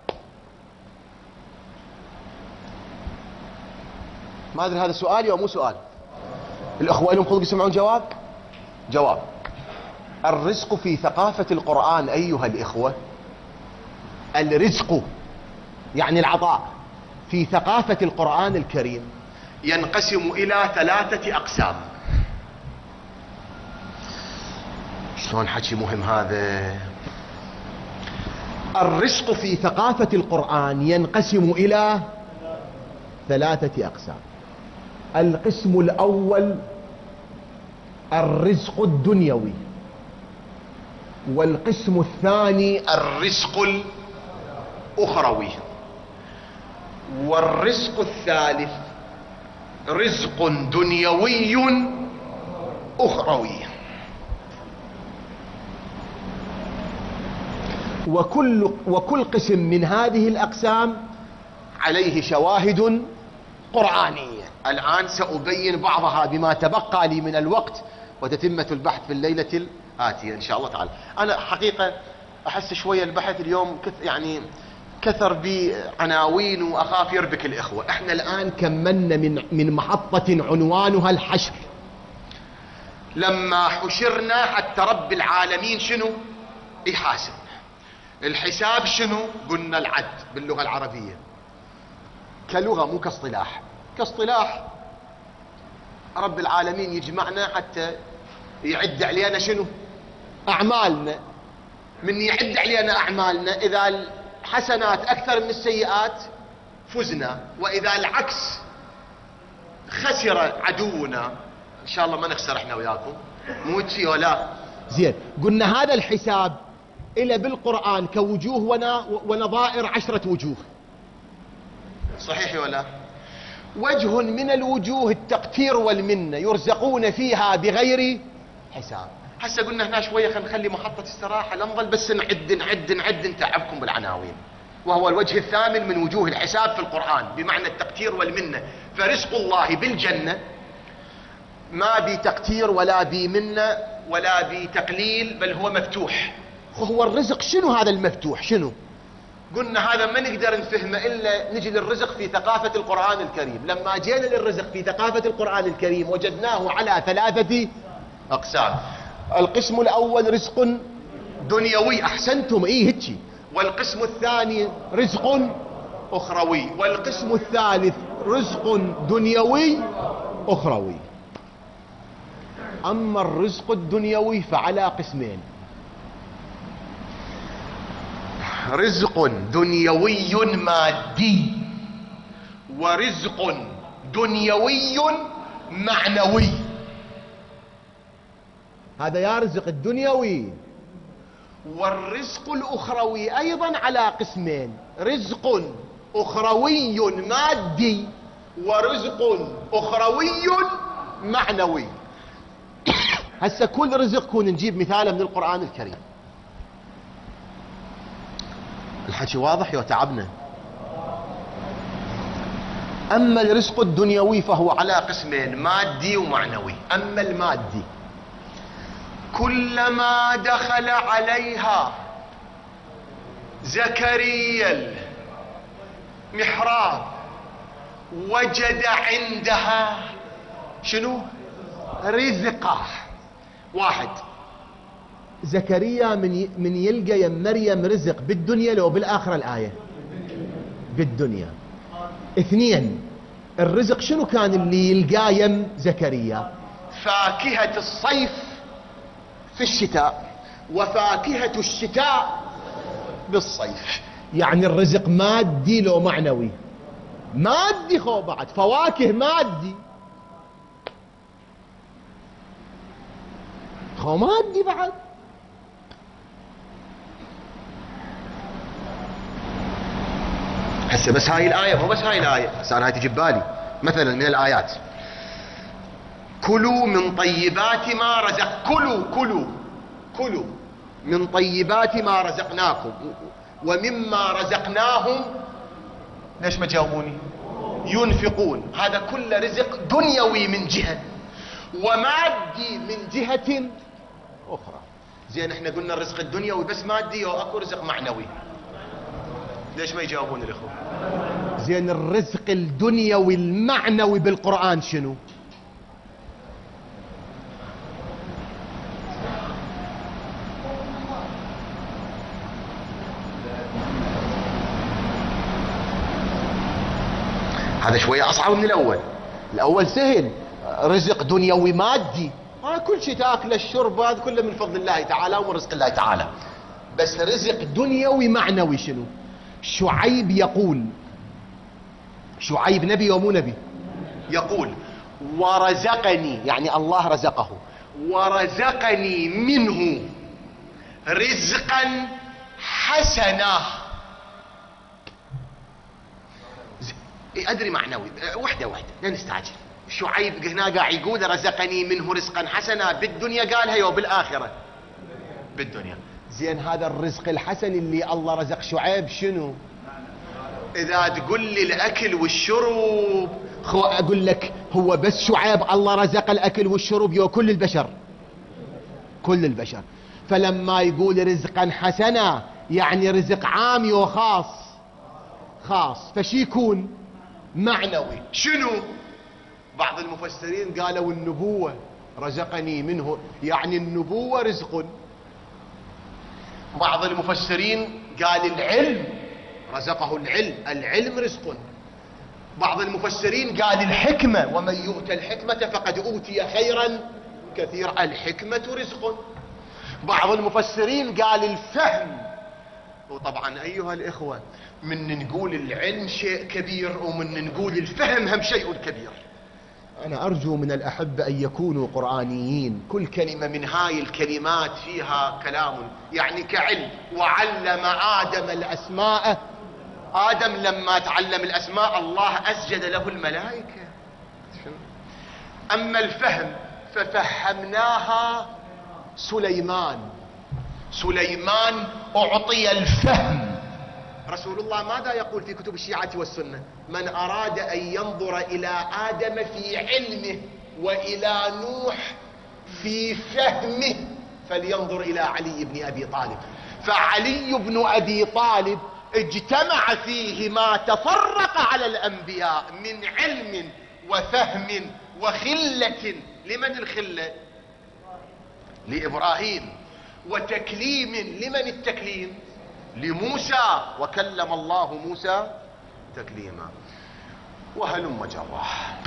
ما ادري هذا سؤالي او مو سؤال. الاخوه لهم خلق يسمعون جواب. جواب. الرزق في ثقافة القرآن ايها الاخوة، الرزق يعني العطاء في ثقافة القرآن الكريم ينقسم الى ثلاثة اقسام. شلون حكي مهم هذا؟ الرزق في ثقافة القرآن ينقسم الى ثلاثة اقسام. القسم الاول الرزق الدنيوي، والقسم الثاني الرزق الاخروي، والرزق الثالث رزق دنيوي اخروي. وكل وكل قسم من هذه الاقسام عليه شواهد قرآنية. الآن سأبين بعضها بما تبقى لي من الوقت وتتمة البحث في الليلة الآتية إن شاء الله تعالى. أنا حقيقة أحس شوية البحث اليوم كث يعني كثر بعناوين وأخاف يربك الإخوة. إحنا الآن كملنا من من محطة عنوانها الحشر. لما حشرنا حتى رب العالمين شنو؟ يحاسب. الحساب شنو؟ قلنا العد باللغة العربية كلغة مو كاصطلاح. كاصطلاح رب العالمين يجمعنا حتى يعد علينا شنو؟ أعمالنا. من يعد علينا أعمالنا إذا الحسنات أكثر من السيئات فزنا، وإذا العكس خسر عدونا. إن شاء الله ما نخسر إحنا وياكم، مو شي ولا زين. قلنا هذا الحساب إلى بالقرآن كوجوه ونظائر عشرة وجوه. صحيح ولا؟ وجه من الوجوه التقتير والمنة، يرزقون فيها بغير حساب. هسه قلنا هنا شوية خلينا نخلي محطة استراحة، لا نظل بس نعد نعد نعد نتعبكم بالعناوين. وهو الوجه الثامن من وجوه الحساب في القرآن بمعنى التقتير والمنة. فرزق الله بالجنة ما بتقتير ولا بمنة ولا بتقليل، بل هو مفتوح. هو الرزق شنو هذا المفتوح؟ شنو؟ قلنا هذا ما نقدر نفهمه إلا نجي للرزق في ثقافة القرآن الكريم. لما جينا للرزق في ثقافة القرآن الكريم وجدناه على ثلاثة أقسام. القسم الأول رزق دنيوي. أحسنتم، إيه هيك. والقسم الثاني رزق أخروي، والقسم الثالث رزق دنيوي أخروي. أما الرزق الدنيوي فعلى قسمين: رزق دنيوي مادي، ورزق دنيوي معنوي. هذا يا رزق الدنيوي. والرزق الأخروي أيضا على قسمين: رزق أخروي مادي، ورزق أخروي معنوي. هسه كل رزق كون نجيب مثاله من القرآن الكريم. الحكي واضح وتعبنا. أما الرزق الدنيوي فهو على قسمين: مادي ومعنوي. أما المادي كلما دخل عليها زكريا المحراب وجد عندها شنو؟ رزقه. واحد، زكريا من من يلقى يم مريم رزق بالدنيا لو بالآخرة الآية؟ بالدنيا. اثنين، الرزق شنو كان اللي يلقاه يم زكريا؟ فاكهة الصيف في الشتاء وفاكهة الشتاء بالصيف. يعني الرزق مادي لو معنوي؟ مادي. خو بعد فواكه مادي، خو مادي بعد. هسه بس هاي الآية، مو بس هاي الآية، هسه أنا هاي تجي ببالي مثلا من الآيات: كلوا من طيبات ما رزق كلوا كلوا كلوا من طيبات ما رزقناكم ومما رزقناهم. ليش ما جاوبوني؟ ينفقون. هذا كل رزق دنيوي من جهة ومادي من جهة أخرى. زين احنا قلنا الرزق الدنيوي بس مادي واكو رزق معنوي، ليش ما يجاوبون الإخوة؟ زين الرزق الدنيوي المعنوي بالقرآن شنو؟ هذا شوية أصعب من الأول. الأول سهل، رزق دنيوي مادي، آه كل شيء تاكله الشرب هذا كله من فضل الله تعالى ومن رزق الله تعالى. بس رزق دنيوي معنوي شنو؟ شعيب يقول، شعيب نبي ومو نبي؟ يقول: ورزقني، يعني الله رزقه، ورزقني منه رزقا حسنا. ادري معنوي، وحده وحده لا نستعجل. شعيب هنا قاعد يقول رزقني منه رزقا حسنا، بالدنيا قالها يو بالاخره؟ بالدنيا. زين هذا الرزق الحسن اللي الله رزق شعيب شنو؟ اذا تقول لي الاكل والشرب، خو اقول لك هو بس شعيب الله رزق الاكل والشرب يو كل البشر؟ كل البشر. فلما يقول رزقا حسنا يعني رزق عام يو خاص؟ خاص. فشي يكون معنوي شنو؟ بعض المفسرين قالوا النبوة، رزقني منه يعني النبوة رزق. بعض المفسرين قال العلم، رزقه العلم، العلم رزق. بعض المفسرين قال الحكمة، ومن يؤت الحكمة فقد أوتي خيرا كثيرا، الحكمة رزق. بعض المفسرين قال الفهم. وطبعا أيها الإخوة من نقول العلم شيء كبير ومن نقول الفهم هم شيء كبير. أنا أرجو من الأحبة أن يكونوا قرآنيين، كل كلمة من هاي الكلمات فيها كلام، يعني كعلم. وعلم آدم الأسماء، آدم لما تعلم الأسماء الله أسجد له الملائكة. أما الفهم ففهمناها سليمان، سليمان أعطي الفهم. رسول الله ماذا يقول في كتب الشيعة والسنة؟ من أراد أن ينظر إلى آدم في علمه وإلى نوح في فهمه فلينظر إلى علي بن أبي طالب. فعلي بن أبي طالب اجتمع فيه ما تفرق على الأنبياء من علم وفهم وخلة. لمن الخلة؟ لإبراهيم. وتكليم، لمن التكليم؟ لموسى، وكلم الله موسى تكليما. وهلم جرة.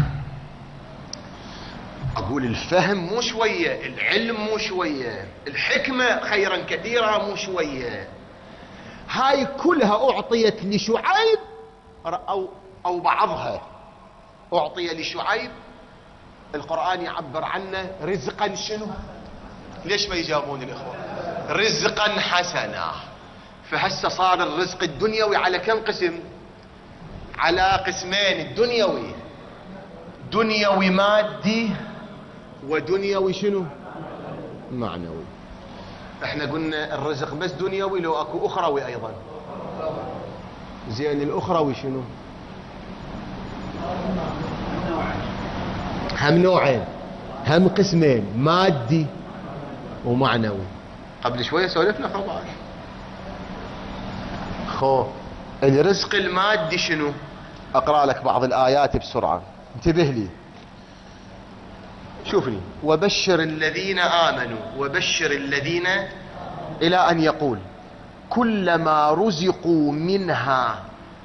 أقول الفهم مو شوية، العلم مو شوية، الحكمة خيرا كثيرا مو شوية. هاي كلها أعطيت لشعيب أو, أو بعضها أعطي لشعيب. القرآن يعبر عنه رزقا شنو؟ ليش ما يجاوبون الإخوة؟ رزقا حسنا. فهسه صار الرزق الدنيوي على كم قسم؟ على قسمين: الدنيوي دنيوي مادي، ودنيوي شنو؟ معنوي. احنا قلنا الرزق بس دنيوي، لو اكو اخروي ايضا. زين الاخروي شنو؟ هم نوعين، هم قسمين، مادي ومعنوي. قبل شوية سولفنا خبر. خو الرزق المادي شنو؟ اقرأ لك بعض الآيات بسرعة، انتبه لي، شوف لي: وبشر الذين آمنوا، وبشر الذين، إلى أن يقول: كلما رزقوا منها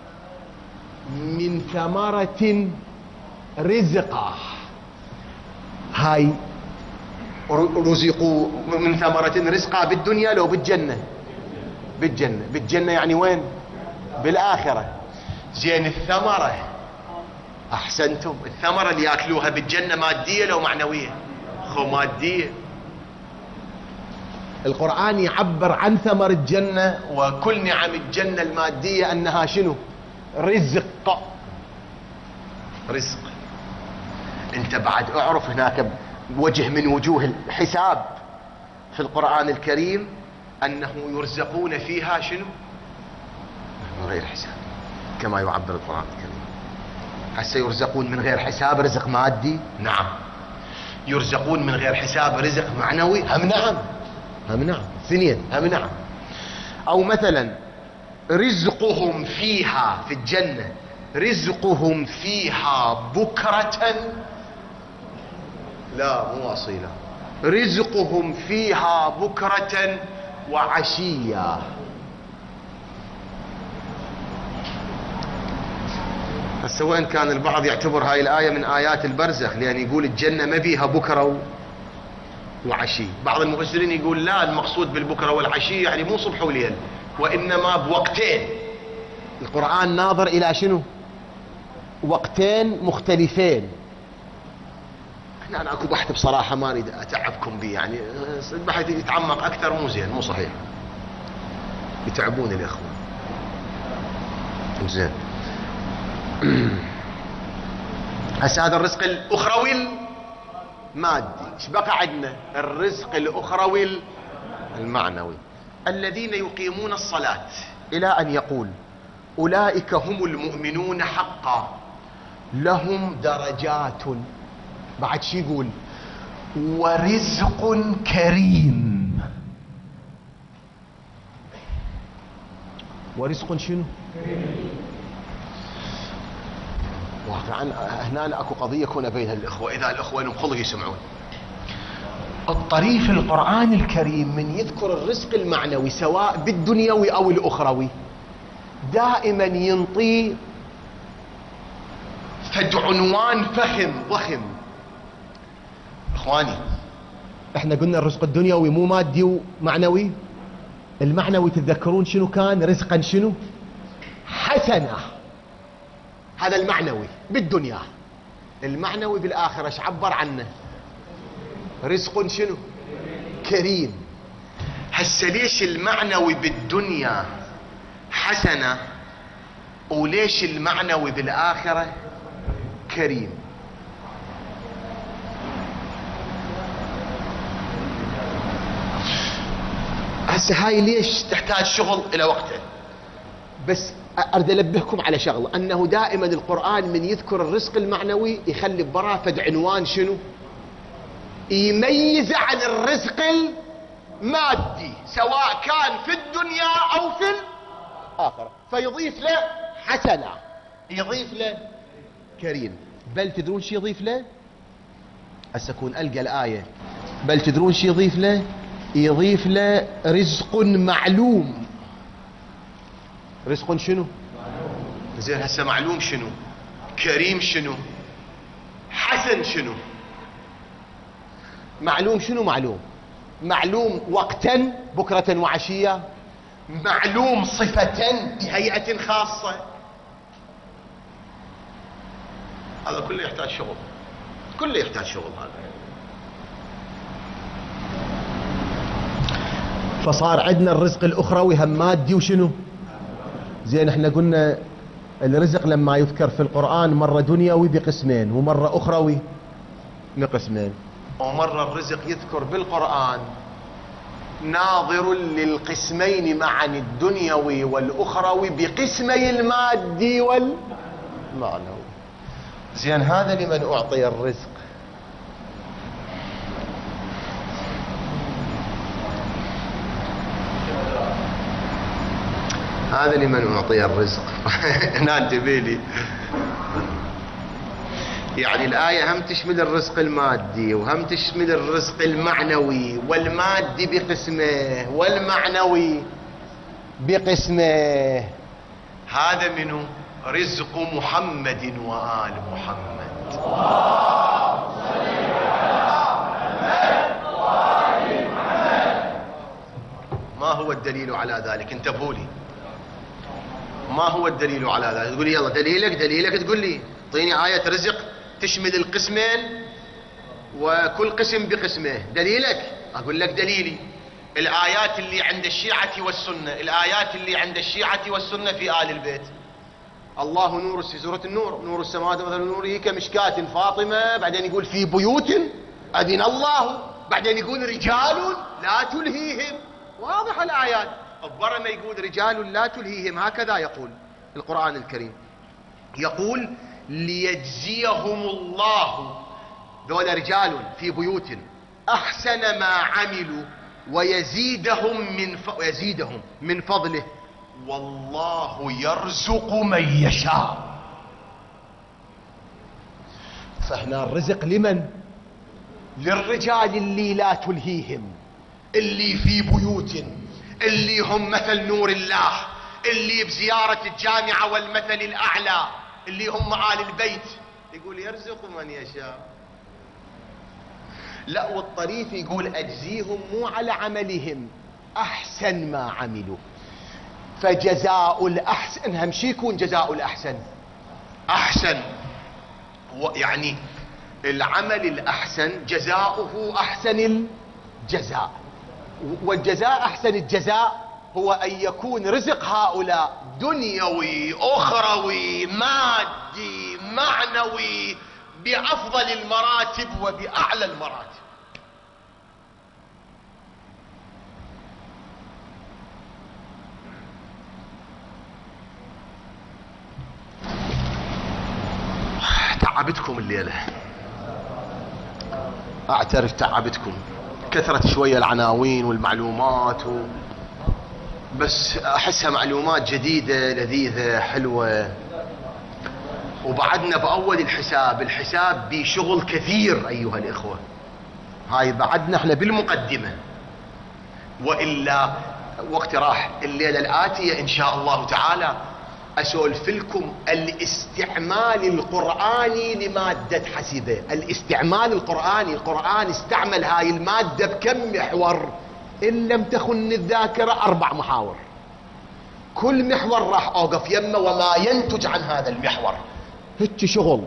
من ثمرة رزقا. هاي رزقوا من ثمرة رزقا بالدنيا لو بالجنة. بالجنة بالجنة يعني وين؟ بالآخرة. زين الثمرة، أحسنتم، الثمرة اللي يأكلوها بالجنة مادية لو معنوية؟ خو مادية. القرآن يعبر عن ثمر الجنة وكل نعم الجنة المادية أنها شنو؟ رزق. رزق. انت بعد اعرف هناك وجه من وجوه الحساب في القرآن الكريم أنه يرزقون فيها شنو؟ من غير حساب، كما يعبر القرآن الكريم. هسه يرزقون من غير حساب رزق مادي؟ نعم. يرزقون من غير حساب رزق معنوي؟ هم نعم. هم نعم. اثنين هم نعم. أو مثلا رزقهم فيها في الجنة، رزقهم فيها بكرة، لا مو أصيلة، رزقهم فيها بكرة وعشية. هسه وين كان البعض يعتبر هاي الآية من آيات البرزخ، لأن يقول الجنة ما بيها بكرة وعشي. بعض المفسرين يقول لا، المقصود بالبكرة والعشي يعني مو صبح وليل، وإنما بوقتين. القرآن ناظر إلى شنو؟ وقتين مختلفين. احنا انا اكو بحث بصراحة ما اريد اتعبكم به، يعني البحث يتعمق اكثر مو زين، مو صحيح، يتعبون الاخوة. زين. هسه هذا الرزق الاخروي المادي، ايش بقى عندنا؟ الرزق الاخروي المعنوي. الذين يقيمون الصلاة الى ان يقول اولئك هم المؤمنون حقا لهم درجات، بعد شي يقول ورزق كريم. ورزق شنو؟ واقعا هنا اكو قضية كون بين الاخوة، اذا الاخوة انهم خلق يسمعون. الطريف القرآن الكريم من يذكر الرزق المعنوي سواء بالدنيوي او الاخروي دائما ينطي فد عنوان فخم ضخم. اخواني احنا قلنا الرزق الدنيوي مو مادي ومعنوي. المعنوي تتذكرون شنو كان؟ رزقا شنو؟ حسنة. هذا المعنوي بالدنيا. المعنوي بالاخرة ايش عبر عنه؟ رزق شنو؟ كريم. هسه ليش المعنوي بالدنيا حسنة وليش المعنوي بالاخرة كريم؟ هسه هاي ليش تحتاج شغل الى وقته، بس اريد انبهكم على شغله، انه دائما القرآن من يذكر الرزق المعنوي يخلي براه فد عنوان شنو؟ يميز عن الرزق المادي سواء كان في الدنيا او في الاخره، فيضيف له حسنة، يضيف له كريم. بل تدرون شي يضيف له؟ هسه اكون القى الايه. بل تدرون شي يضيف له؟ يضيف له رزق معلوم. رزق شنو؟ زين هسه معلوم شنو؟ كريم شنو؟ حسن شنو؟ معلوم شنو معلوم؟ معلوم وقتا بكرة وعشية، معلوم صفة بهيئة خاصة. هذا كله يحتاج شغل، كله يحتاج شغل هذا. فصار عندنا الرزق الاخروي هم مادي وشنو؟ زين احنا قلنا الرزق لما يذكر في القرآن مرة دنيوي بقسمين ومرة اخروي بقسمين، ومرة الرزق يذكر بالقرآن ناظر للقسمين معا الدنيوي والاخروي بقسمي المادي والمعنوي. زين هذا لمن اعطي الرزق. هذا لمن اعطي الرزق. هنا انتبهلي، يعني الآية هم تشمل الرزق المادي وهم تشمل الرزق المعنوي، والمادي بقسمه والمعنوي بقسمه. هذا منه رزق محمد وآل محمد. هو الدليل على ذلك؟ انتبهوا لي، ما هو الدليل على ذلك؟ تقول لي يلا دليلك دليلك، تقول لي اعطيني آية رزق تشمل القسمين وكل قسم بقسمه، دليلك؟ أقول لك دليلي الآيات اللي عند الشيعة والسنة، الآيات اللي عند الشيعة والسنة في آل البيت. الله نور في سورة النور، نور السماوات مثل نوره كمشكاة فاطمة، بعدين يقول في بيوت أذن الله، بعدين يقول رجال لا تلهيهم، واضح الآيات. برا ما يقول رجال لا تلهيهم، هكذا يقول القرآن الكريم، يقول ليجزيهم الله، ذولا رجال في بيوت، أحسن ما عملوا ويزيدهم من ف... ويزيدهم من فضله، والله يرزق من يشاء. فهنا الرزق لمن؟ للرجال اللي لا تلهيهم، اللي في بيوت، اللي هم مثل نور الله، اللي بزيارة الجامعة والمثل الأعلى، اللي هم آل البيت. يقول يرزق من يشاء. لا، والطريف يقول أجزيهم مو على عملهم، أحسن ما عملوا، فجزاء الأحسن هم شي يكون جزاء الأحسن أحسن، يعني العمل الأحسن جزاؤه أحسن الجزاء، والجزاء أحسن الجزاء هو أن يكون رزق هؤلاء دنيوي أخروي مادي معنوي بأفضل المراتب وبأعلى المراتب. تعبتكم الليلة، أعترف تعبتكم، كثرت شوية العناوين والمعلومات و... بس أحسها معلومات جديدة لذيذة حلوة، وبعدنا بأول الحساب، الحساب بشغل كثير أيها الإخوة، هاي بعدنا احنا بالمقدمة، وإلا وقت راح. الليلة الآتية إن شاء الله تعالى أسولف لكم الاستعمال القرآني لمادة حسبة، الاستعمال القرآني، القرآن استعمل هاي المادة بكم محور؟ إن لم تخن الذاكرة أربع محاور، كل محور راح أوقف يمه وما ينتج عن هذا المحور، هيك شغل.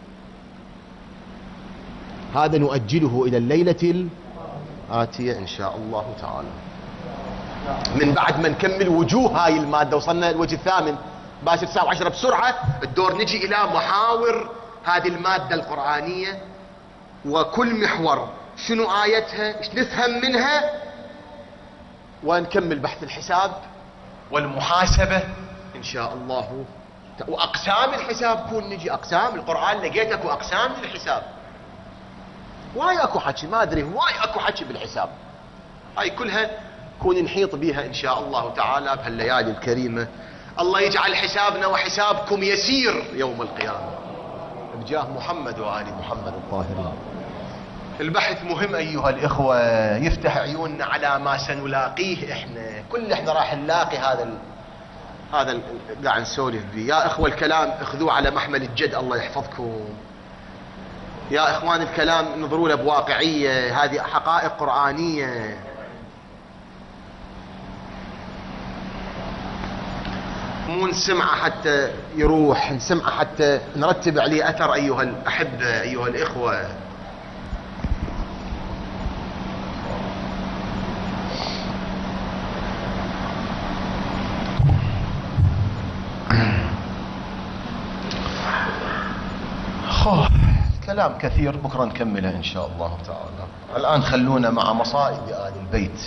هذا نؤجله إلى الليلة الآتية إن شاء الله تعالى، من بعد ما نكمل وجوه هاي المادة. وصلنا الوجه الثامن، باقي تسعة وعشرة بسرعة الدور، نجي إلى محاور هذه المادة القرآنية، وكل محور شنو آيتها، ايش نفهم منها، ونكمل بحث الحساب والمحاسبة إن شاء الله. وأقسام الحساب كون نجي أقسام القرآن، لقيت أكو أقسام للحساب، واي أكو حكي، ما أدري واي أكو حكي بالحساب، هاي كلها كون نحيط بها إن شاء الله تعالى بهالليالي الكريمة. الله يجعل حسابنا وحسابكم يسير يوم القيامة بجاه محمد وآل محمد الطاهرين. البحث مهم أيها الإخوة، يفتح عيوننا على ما سنلاقيه إحنا، كل إحنا راح نلاقي هذا ال... هذا ال... قاعد نسولف به. يا إخوة الكلام اخذوه على محمل الجد، الله يحفظكم. يا إخوان الكلام نظروا له بواقعية، هذه حقائق قرآنية. مو نسمعه حتى يروح، نسمعه حتى نرتب عليه أثر أيها الأحبة أيها الإخوة. كلام كثير بكرة نكمله إن شاء الله تعالى. الآن خلونا مع مصائب آل البيت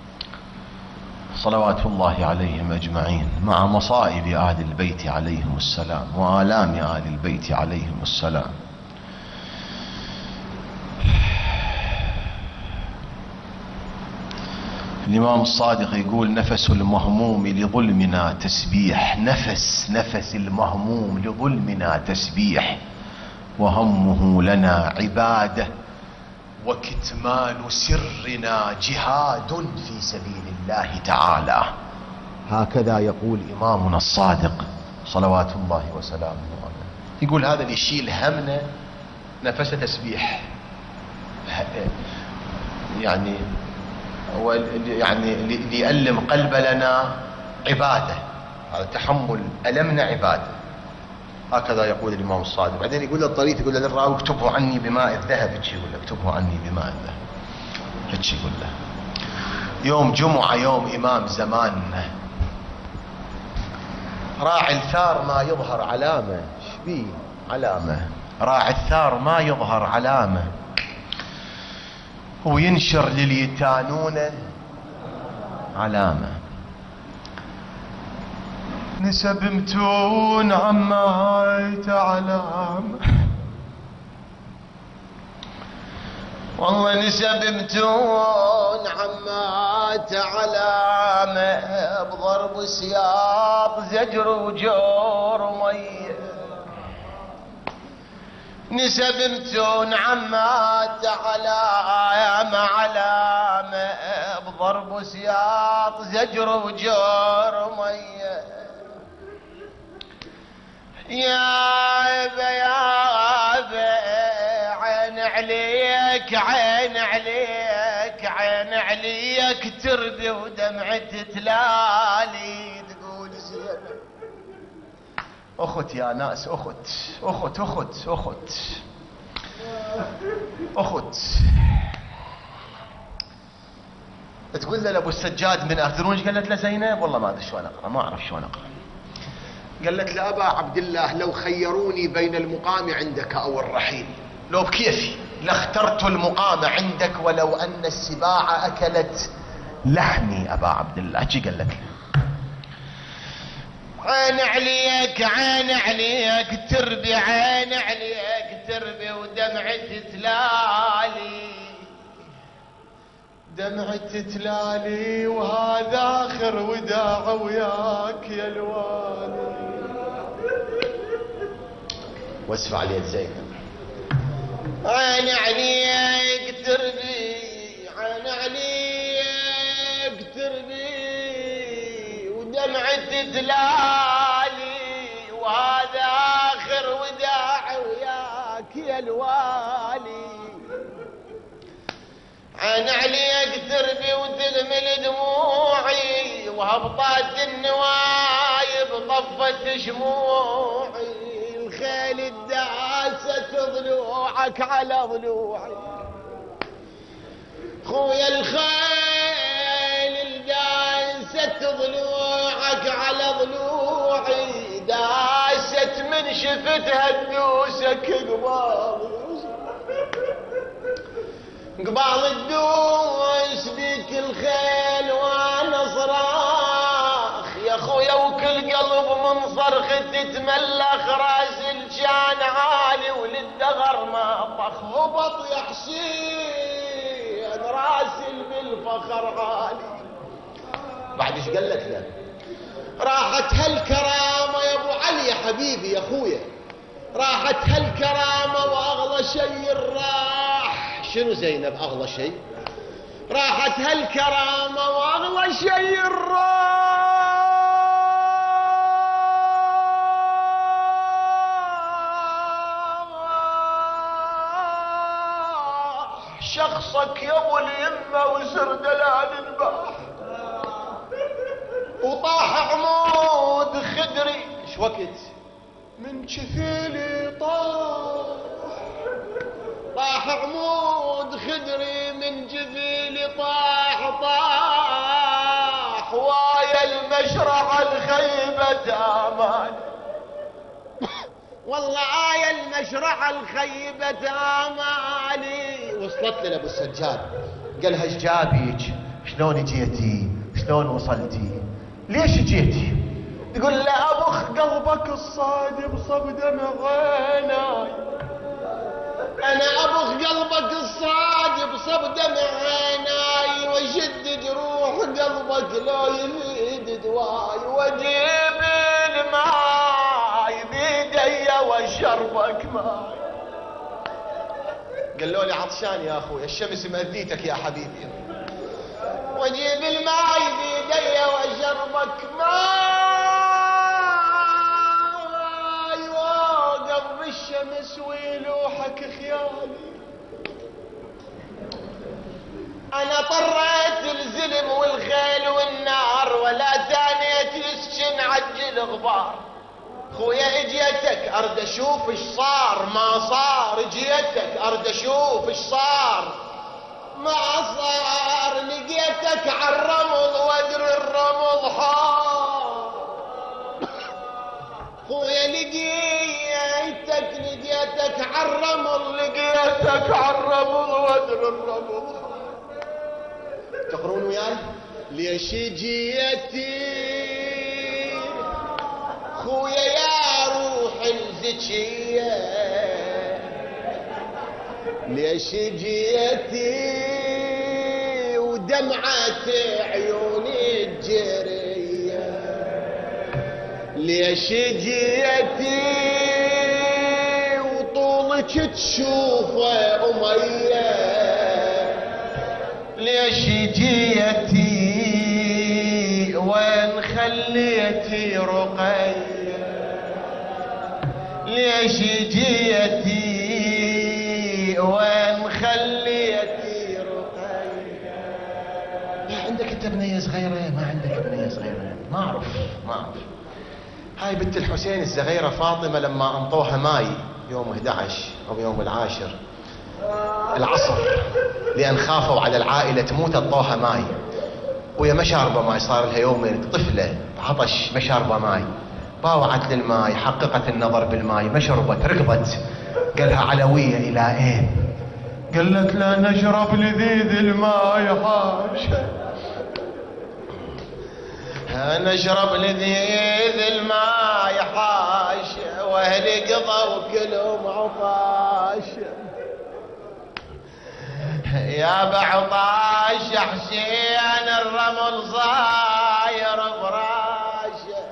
صلوات الله عليهم أجمعين، مع مصائب آل البيت عليهم السلام وآلام آل البيت عليهم السلام. الإمام الصادق يقول نفس المهموم لظلمنا تسبيح، نفس نفس المهموم لظلمنا تسبيح، وهمه لنا عبادة، وكتمان سرنا جهاد في سبيل الله تعالى. هكذا يقول إمامنا الصادق صلوات الله وسلامه عليه. يقول هذا اللي يشيل همنا نفس تسبيح، يعني يعني ليألم قلب لنا عبادة، هذا تحمل ألمنا عبادة، هكذا يقول الإمام الصادق. بعدين يقول له الطريق، يقول له للراوي اكتبه عني بماء الذهب، يقول له اكتبه عني بماء الذهب، هيك يقول له. يوم جمعة، يوم إمام زماننا، راعي الثار ما يظهر علامة، شبيه علامة، راعي الثار ما يظهر علامة، وينشر لليتانون علامة. نسب متون عمايت علامة، والله نسب متون عمايت علامة، بضرب سياط زجر وجور ومية. نسب متون عمايت علامة علامة، بضرب سياط زجر وجور ومية. يا أبا يا أبا عين عليك عين عليك عين عليك تربي ودمعة تلالي. تقول زينب أخت يا ناس، أخت أخت أخت أخت أخت تقول له أبو السجاد من أهدرونش؟ قالت له زينب والله ما أدري شلون أقرأ، ما أعرف شلون أقرأ. قالت له أبا عبد الله لو خيروني بين المقام عندك أو الرحيل، لو بكيفي لاخترت المقام عندك ولو أن السباع أكلت لحمي. أبا عبد الله أجي قال لك عين عليك عين عليك تربي، عين عليك تربي ودمعة تلالي، دمعة تلالي، وهذا آخر وداع وياك يا الوالي. واسمع لي زينب، عين عليك تربي، عين عليك تربي ودمعة تلالي، وهذا آخر وداع وياك يا الوالي. عين عليك تربي وتذمل دموعي، وهبطات النوايب طفت شموعي، الخيل الداسة ضلوعك على ضلوعي. خويا الخيل الداسة ضلوعك على ضلوعي، داست من شفتها تدوسك قبال قبال الدوس بيك الخيل وانا صراخ يا خويا، وكل قلب من صرخ تتملخ، راس الجان عالي وللدغر ما طخ، هبط يا حسين راسي بالفخر عالي. بعد ايش قال لك له؟ راحت هالكرامه يا ابو علي يا حبيبي يا اخويا، راحت هالكرامه واغلى شيء الراح. شنو زينب اغلى شيء؟ راحت هالكرامه واغلى شيء الراح. شخصك يا ابو اليمه وزر دلال البحر، وطاح عمود خدري. ايش وقت؟ من جفيلي طاح، طاح عمود خدري من جفيلي طاح طاح، وايا المشرع الخيبة امان، والله آية المشرع الخيبة امالي. وصلت لنا ابو السجاد، قالها ايش جابيك؟ شلون جيتي؟ شلون وصلتي؟ ليش جيتي؟ تقول له ابخ قلبك الصادق بصب دمع عيناي، انا ابخ قلبك الصادق بصب دمع عيناي، وجد جروح قلبك لو يفيد دواي، واجيب الماي بيدي واشربك ماي. قالوا لي عطشان يا اخوي، الشمس مأذيتك يا حبيبي، واجيب الماي بيدي واشربك ماي، واقف بالشمس ويلوحك خيالي. انا طريت عجل غبار. خويا اجيتك ارد اشوف ايش صار، ما صار. اجيتك ارد اشوف ايش صار، ما صار. لقيتك عالرمل وادري الرمل حار. خويا لقيتك لقيتك عالرمل، لقيتك عالرمل وادري الرمل حار. تقرون وياي؟ ليش جيتي خويا يا روح الزكية، ليش جيتي ودمعة عيوني الجرية، ليش جيتي وطولك تشوفه أمية، ليش جيتي وين خليتي رقية، ليش جيتي وين خليتي رقية. لا عندك انت بنية صغيرة؟ ما عندك بنية صغيرة؟ ما اعرف ما اعرف. هاي بنت الحسين الصغيرة فاطمة لما انطوها ماي يوم احد عشر او يوم العاشر العصر، لان خافوا على العائلة تموت، انطوها ماي ويا ما شاربة ماي، صار لها يومين طفلة عطش ما شاربة ماي. باوعت للماي، حققت النظر بالماي، ما شربت، ركضت. قالها علوية الى اين؟ قالت لا نشرب لذيذ الماي حاشا، نشرب لذيذ الماي حاشا، واهلي قضوا كلهم عطاشا. يا بعطاش حسين الرمل صاير براشه.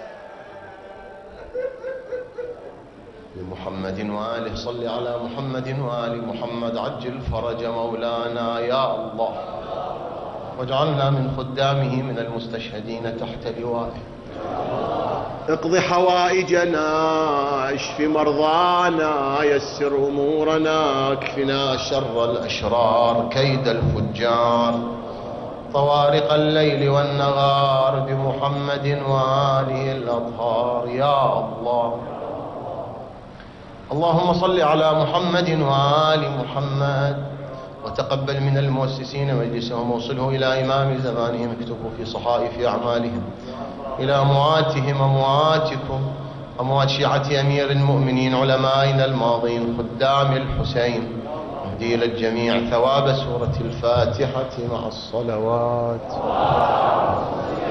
لمحمد وآله صل على محمد وآل محمد، عجل فرج مولانا يا الله، واجعلنا من خدامه من المستشهدين تحت لوائه. اقض حوائجنا، اشف مرضانا، يسر امورنا، اكفنا شر الاشرار، كيد الفجار، طوارق الليل والنهار، بمحمد وآله الاطهار يا الله. اللهم صل على محمد وآل محمد، وتقبل من المؤسسين مجلسهم، وصله إلى إمام زمانهم، اكتبوا في صحائف أعمالهم إلى أمواتهم أمواتكم، أموات شيعة أمير المؤمنين علمائنا الماضين خدام الحسين، اهدي للجميع ثواب سورة الفاتحة مع الصلوات.